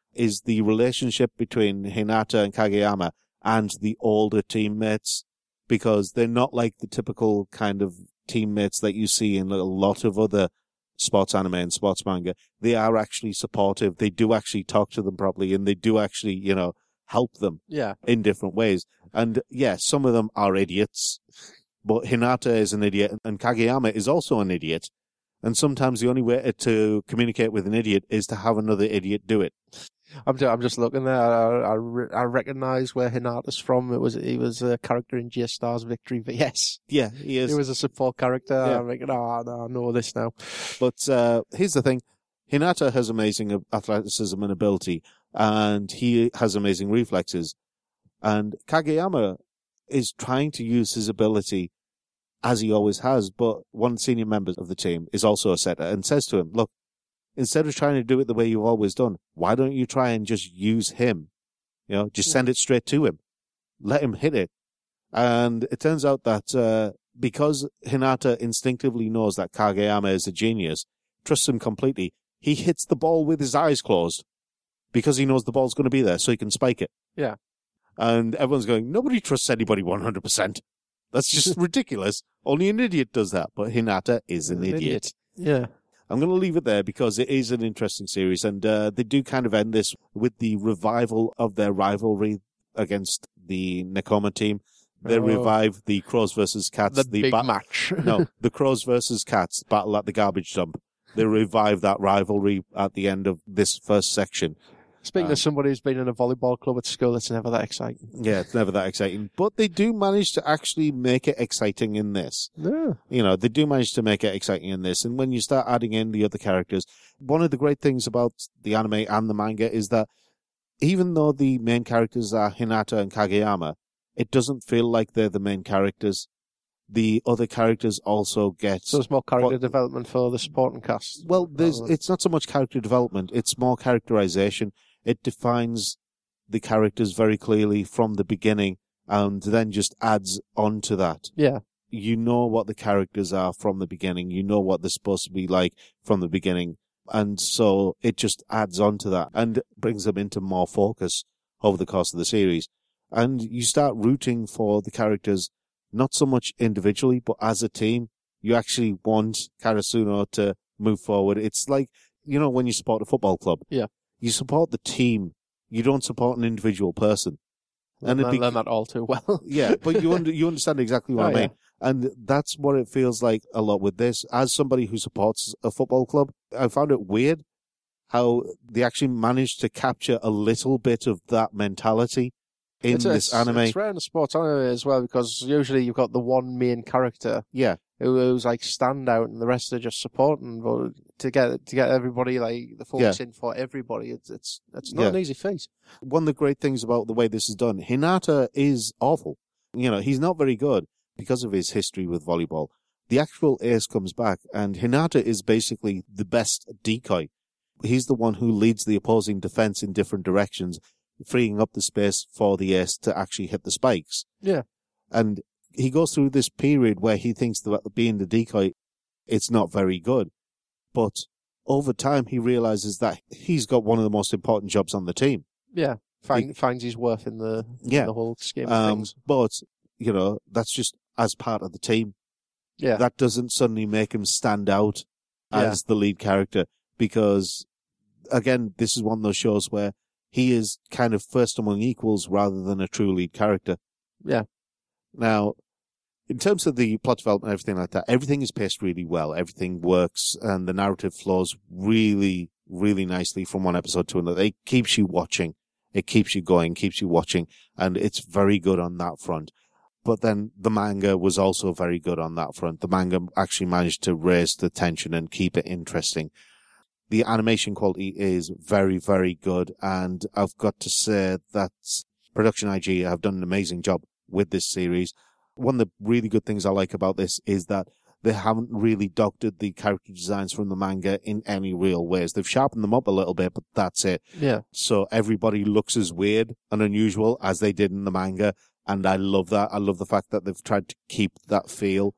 is the relationship between Hinata and Kageyama and the older teammates, because they're not like the typical kind of teammates that you see in a lot of other sports anime and sports manga. They are actually supportive. They do actually talk to them properly, and they do actually, you know, help them yeah. in different ways. And yeah, some of them are idiots, but Hinata is an idiot and Kageyama is also an idiot. And sometimes the only way to communicate with an idiot is to have another idiot do it. I'm just, I'm just looking there. I, I, I recognize where Hinata's from. It was he was a character in J-Star's Victory V S. Yeah, he is. He was a support character. Yeah. I'm thinking, oh, no, I know this now. But uh, here's the thing. Hinata has amazing athleticism and ability, and he has amazing reflexes. And Kageyama is trying to use his ability as he always has, but one of the senior members of the team is also a setter and says to him, look, instead of trying to do it the way you've always done, why don't you try and just use him? You know, just send it straight to him. Let him hit it. And it turns out that uh, because Hinata instinctively knows that Kageyama is a genius, trusts him completely, he hits the ball with his eyes closed because he knows the ball's going to be there so he can spike it. Yeah. And everyone's going, nobody trusts anybody one hundred percent. That's just ridiculous. Only an idiot does that. But Hinata is an, an idiot. idiot. Yeah. I'm going to leave it there because it is an interesting series. And uh, they do kind of end this with the revival of their rivalry against the Nekoma team. They oh. revive the Crows versus Cats. The, the big ba- match. no, the Crows versus Cats battle at the garbage dump. They revive that rivalry at the end of this first section. Speaking um, of somebody who's been in a volleyball club at school, it's never that exciting. Yeah, it's never that exciting. But they do manage to actually make it exciting in this. Yeah. You know, they do manage to make it exciting in this. And when you start adding in the other characters, one of the great things about the anime and the manga is that even though the main characters are Hinata and Kageyama, it doesn't feel like they're the main characters. The other characters also get... So there's more character what, development for the supporting cast? Well, there's it's not so much character development, it's more characterization. It defines the characters very clearly from the beginning and then just adds on to that. Yeah. You know what the characters are from the beginning. You know what they're supposed to be like from the beginning. And so it just adds on to that and brings them into more focus over the course of the series. And you start rooting for the characters, not so much individually, but as a team. You actually want Karasuno to move forward. It's like, you know, when you support a football club. Yeah. You support the team. You don't support an individual person. And I learn that all too well. Yeah, but you under, you understand exactly what oh, I mean. Yeah. And that's what it feels like a lot with this. As somebody who supports a football club, I found it weird how they actually managed to capture a little bit of that mentality in it's, this it's, anime. It's rare in a sports anime as well, because usually you've got the one main character. Yeah. Who, who's like standout and the rest are just supporting. But to get to get everybody, like the focus yeah. in for everybody, it's it's it's not yeah. an easy feat. One of the great things about the way this is done, Hinata is awful. You know, he's not very good because of his history with volleyball. The actual ace comes back, and Hinata is basically the best decoy. He's the one who leads the opposing defense in different directions, freeing up the space for the ace to actually hit the spikes. Yeah. And he goes through this period where he thinks that being the decoy, it's not very good. But over time, he realizes that he's got one of the most important jobs on the team. Yeah. Find, he, finds his worth in the, yeah. in the whole scheme of um, things. But, you know, that's just as part of the team. Yeah. That doesn't suddenly make him stand out as yeah. the lead character, because, again, this is one of those shows where he is kind of first among equals rather than a true lead character. Yeah. Now, in terms of the plot development and everything like that, everything is paced really well. Everything works, and the narrative flows really, really nicely from one episode to another. It keeps you watching. It keeps you going, keeps you watching, and it's very good on that front. But then the manga was also very good on that front. The manga actually managed to raise the tension and keep it interesting. The animation quality is very, very good, and I've got to say that Production I G have done an amazing job with this series. One of the really good things I like about this is that they haven't really doctored the character designs from the manga in any real ways. They've sharpened them up a little bit, but that's it. Yeah. So everybody looks as weird and unusual as they did in the manga, and I love that. I love the fact that they've tried to keep that feel.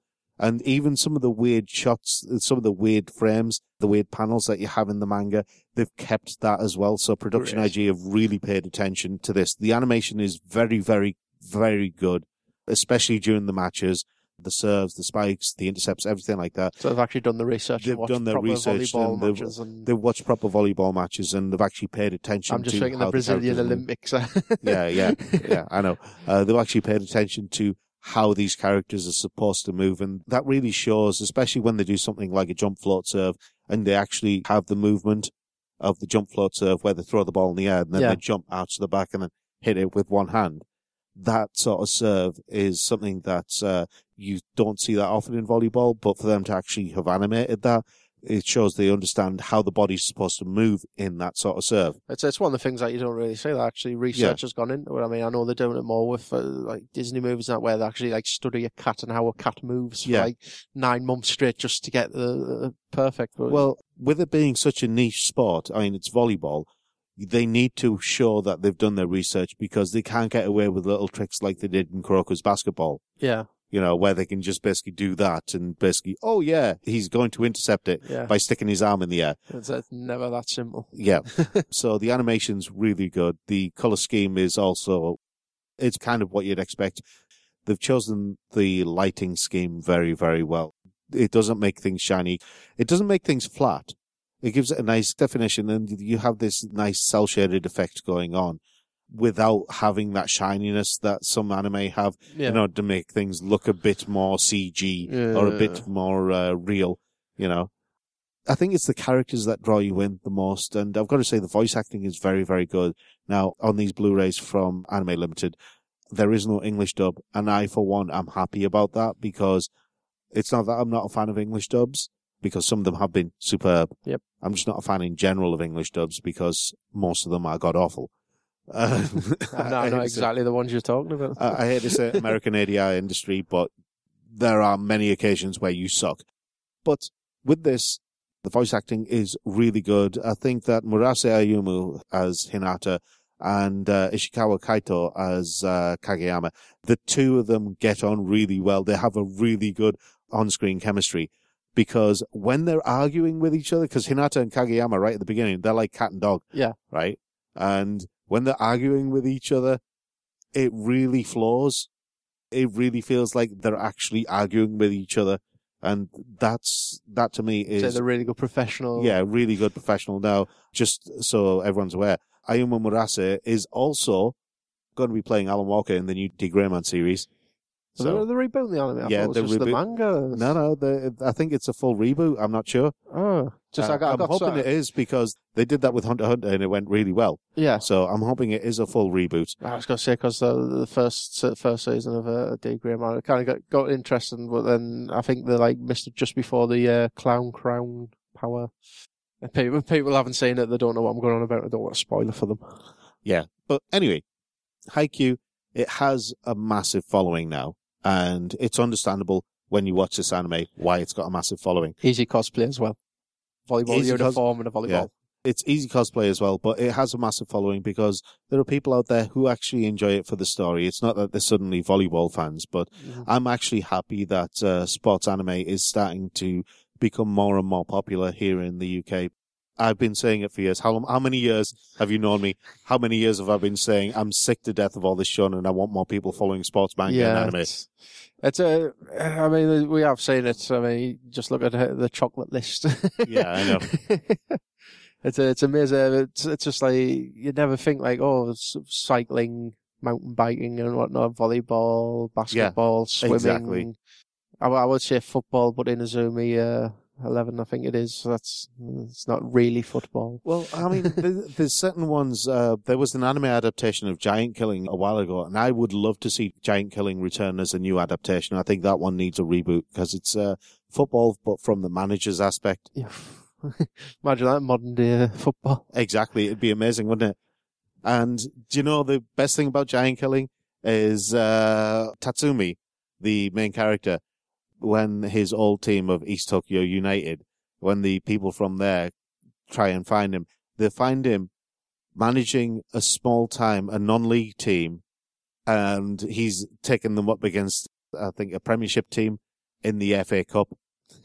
And even some of the weird shots, some of the weird frames, the weird panels that you have in the manga, they've kept that as well. So Production Great. I G have really paid attention to this. The animation is very, very, very good, especially during the matches. The serves, the spikes, the intercepts, everything like that. So they've actually done the research. They've and watched done their proper research volleyball and they've, matches and they've watched proper volleyball matches and they've actually paid attention I'm just to thinking how the Brazilian characters move. Olympics. Yeah, yeah, yeah, I know. Uh, they've actually paid attention to how these characters are supposed to move, and that really shows, especially when they do something like a jump float serve and they actually have the movement of the jump float serve where they throw the ball in the air and then Yeah. they jump out to the back and then hit it with one hand. That sort of serve is something that uh, you don't see that often in volleyball, but for them to actually have animated that, it shows they understand how the body's supposed to move in that sort of serve. It's it's one of the things that you don't really see that actually research has gone into it. I mean, I know they're doing it more with uh, like Disney movies and that where they actually like study a cat and how a cat moves Yeah. for like nine months straight just to get the, the perfect. But Well, with it being such a niche sport, I mean, it's volleyball, they need to show that they've done their research because they can't get away with little tricks like they did in Kuroko's basketball, yeah, you know, where they can just basically do that and basically, oh yeah, he's going to intercept it yeah, by sticking his arm in the air. it's, it's never that simple. Yeah. So the animation's really good. The color scheme is also, it's kind of what you'd expect. They've chosen the lighting scheme very, very well. It doesn't make things shiny. It doesn't make things flat. It gives it a nice definition and you have this nice cell shaded effect going on without having that shininess that some anime have Yeah, in order to make things look a bit more C G or a bit more uh, real, you know. I think it's the characters that draw you in the most, and I've got to say the voice acting is very, very good. Now, on these Blu-rays from Anime Limited, there is no English dub, and I, for one, am happy about that because it's not that I'm not a fan of English dubs, because some of them have been superb. Yep. I'm just not a fan in general of English dubs because most of them are god-awful. Uh, I know, I know exactly the ones you're talking about. I, I hate to say American A D I industry, but there are many occasions where you suck. But with this, the voice acting is really good. I think that Murase Ayumu as Hinata and uh, Ishikawa Kaito as uh, Kageyama, the two of them get on really well. They have a really good on-screen chemistry because when they're arguing with each other, because Hinata and Kageyama right at the beginning, they're like cat and dog. Yeah. Right? And when they're arguing with each other, it really flows. It really feels like they're actually arguing with each other. And that's, that to me So is, they're really good professional. yeah, really good professional. Now, just so everyone's aware, Ayumu Murase is also going to be playing Alan Walker in the new D. Greyman series. So, So, they're rebooting the anime. I yeah, thought it was they're just the reboot- manga. no, no, the, I think it's a full reboot. I'm not sure. Oh, just Uh, I got, I I'm got hoping so- it is because they did that with Hunter x Hunter and it went really well. Yeah. So I'm hoping it is a full reboot. I was going to say, because the, the first first season of uh, D. Graham, I kind of got, got interested, but then I think they like missed it just before the uh, Clown Crown Power. If people, if people haven't seen it, they don't know what I'm going on about. I don't want to spoil it for them. Yeah. But anyway, Haikyuu, it has a massive following now. And it's understandable when you watch this anime why it's got a massive following. Easy cosplay as well. Volleyball Easy cos- uniform and a volleyball. Yeah. It's easy cosplay as well, but it has a massive following because there are people out there who actually enjoy it for the story. It's not that they're suddenly volleyball fans, but Mhm. I'm actually happy that uh, sports anime is starting to become more and more popular here in the U K. I've been saying it for years. How how many years have you known me? How many years have I been saying I'm sick to death of all this shonen and I want more people following sports manga and anime? It's, it's a, I mean, we have seen it. I mean, just look at the chocolate list. Yeah, I know. It's a, it's amazing. It's, it's just like, you never think like, oh, it's cycling, mountain biking and whatnot, volleyball, basketball, swimming. exactly. I, I would say football, but Inazumi, uh, eleven, I think it is. So that's, it's not really football. Well, I mean, there- there's certain ones. Uh, there was an anime adaptation of Giant Killing a while ago, and I would love to see Giant Killing return as a new adaptation. I think that one needs a reboot because it's uh, football, but from the manager's aspect. Yeah. Imagine that modern day football. Exactly, it'd be amazing, wouldn't it? And do you know the best thing about Giant Killing is uh, Tatsumi, the main character, when his old team of East Tokyo United, when the people from there try and find him, they find him managing a small time, a non-league team, and he's taken them up against, I think, a Premiership team in the F A Cup.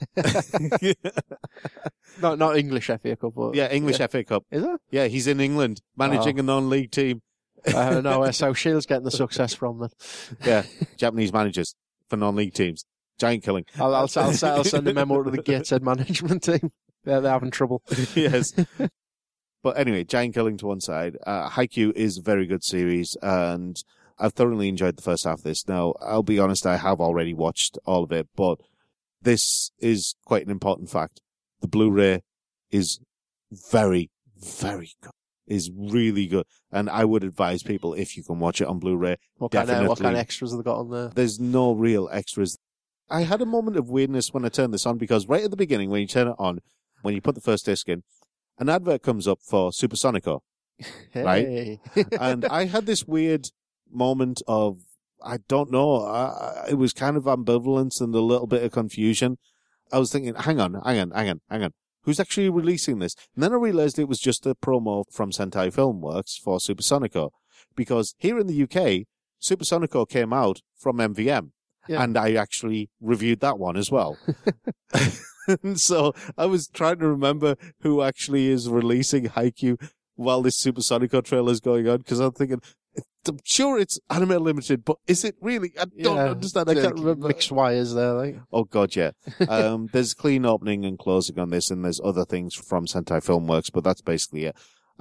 Not not English F A Cup, but Yeah, English yeah. F A Cup. Is it? Yeah, he's in England managing Oh. a non-league team. Uh, no, uh, South Shields getting the success from them. Yeah, Japanese managers for non-league teams. Giant killing. I'll, I'll, I'll, I'll send a memo to the Gateshead management team. They're, they're having trouble. Yes. But anyway, giant killing to one side. Uh, Haikyuu is a very good series, and I've thoroughly enjoyed the first half of this. Now, I'll be honest, I have already watched all of it, but this is quite an important fact. The Blu-ray is very, very good. Is really good. And I would advise people, if you can watch it on Blu-ray, What kind, of, what definitely. kind of extras have they got on there? There's no real extras. I had a moment of weirdness when I turned this on, because right at the beginning, when you turn it on, when you put the first disc in, an advert comes up for Supersonico. Hey. And I had this weird moment of, I don't know, I, it was kind of ambivalence and a little bit of confusion. I was thinking, hang on, hang on, hang on, hang on. Who's actually releasing this? And then I realized it was just a promo from Sentai Filmworks for Supersonico. Because here in the U K, Supersonico came out from M V M. Yeah. And I actually reviewed that one as well. And so I was trying to remember who actually is releasing Haikyuu while this Supersonico trailer is going on. Because I'm thinking, I'm sure it's Anime Limited, but is it really? I don't Yeah, understand. I the- can't remember mixed wires there. Like. Oh god, yeah. Um, there's clean opening and closing on this, and there's other things from Sentai Filmworks, but that's basically it.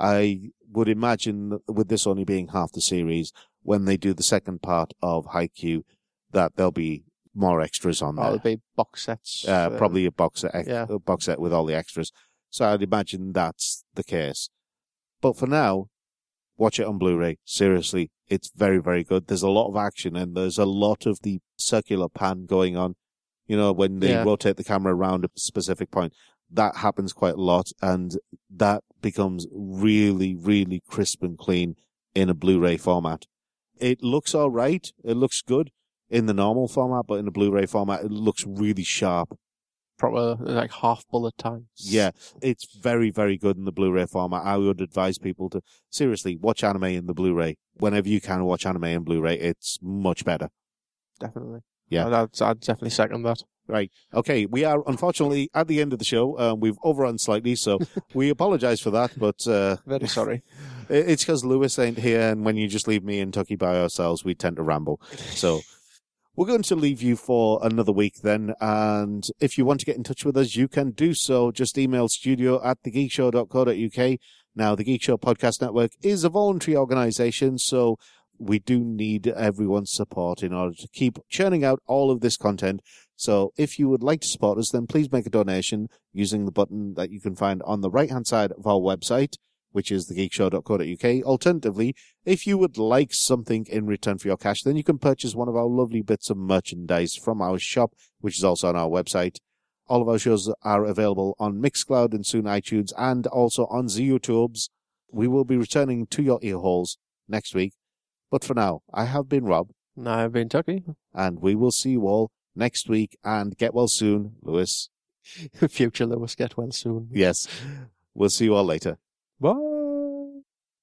I would imagine that with this only being half the series, when they do the second part of Haikyuu, that there'll be more extras on Oh, there. there'll be box sets. Uh, uh, probably a box set, ex- yeah. a box set with all the extras. So I'd imagine that's the case. But for now, watch it on Blu-ray. Seriously, it's very, very good. There's a lot of action, and there's a lot of the circular pan going on. You know, when they Yeah. rotate the camera around a specific point. That happens quite a lot, and that becomes really, really crisp and clean in a Blu-ray format. It looks all right. It looks good in the normal format, but in the Blu-ray format, it looks really sharp. Proper, like half bullet time. Yeah, it's very, very good in the Blu-ray format. I would advise people to seriously watch anime in the Blu-ray. Whenever you can watch anime in Blu-ray, it's much better. Definitely. Yeah. I'd, I'd, I'd definitely second that. Right. Okay. We are unfortunately at the end of the show. Um, we've overrun slightly, so we apologize for that, but, uh, Very sorry. it- it's because Lewis ain't here, and when you just leave me and Tucky by ourselves, we tend to ramble. So we're going to leave you for another week then, and if you want to get in touch with us, you can do so. Just email studio at thegeekshow dot co dot uk. Now, the Geek Show Podcast Network is a voluntary organization, so we do need everyone's support in order to keep churning out all of this content. So if you would like to support us, then please make a donation using the button that you can find on the right-hand side of our website, which is the geek show dot co dot uk. Alternatively, if you would like something in return for your cash, then you can purchase one of our lovely bits of merchandise from our shop, which is also on our website. All of our shows are available on Mixcloud and soon iTunes, and also on ZooTubes. We will be returning to your earholes next week. But for now, I have been Rob, No, I've been Tucky. and we will see you all next week, and get well soon, Lewis. Future Lewis, get well soon. Yes. We'll see you all later. Bye.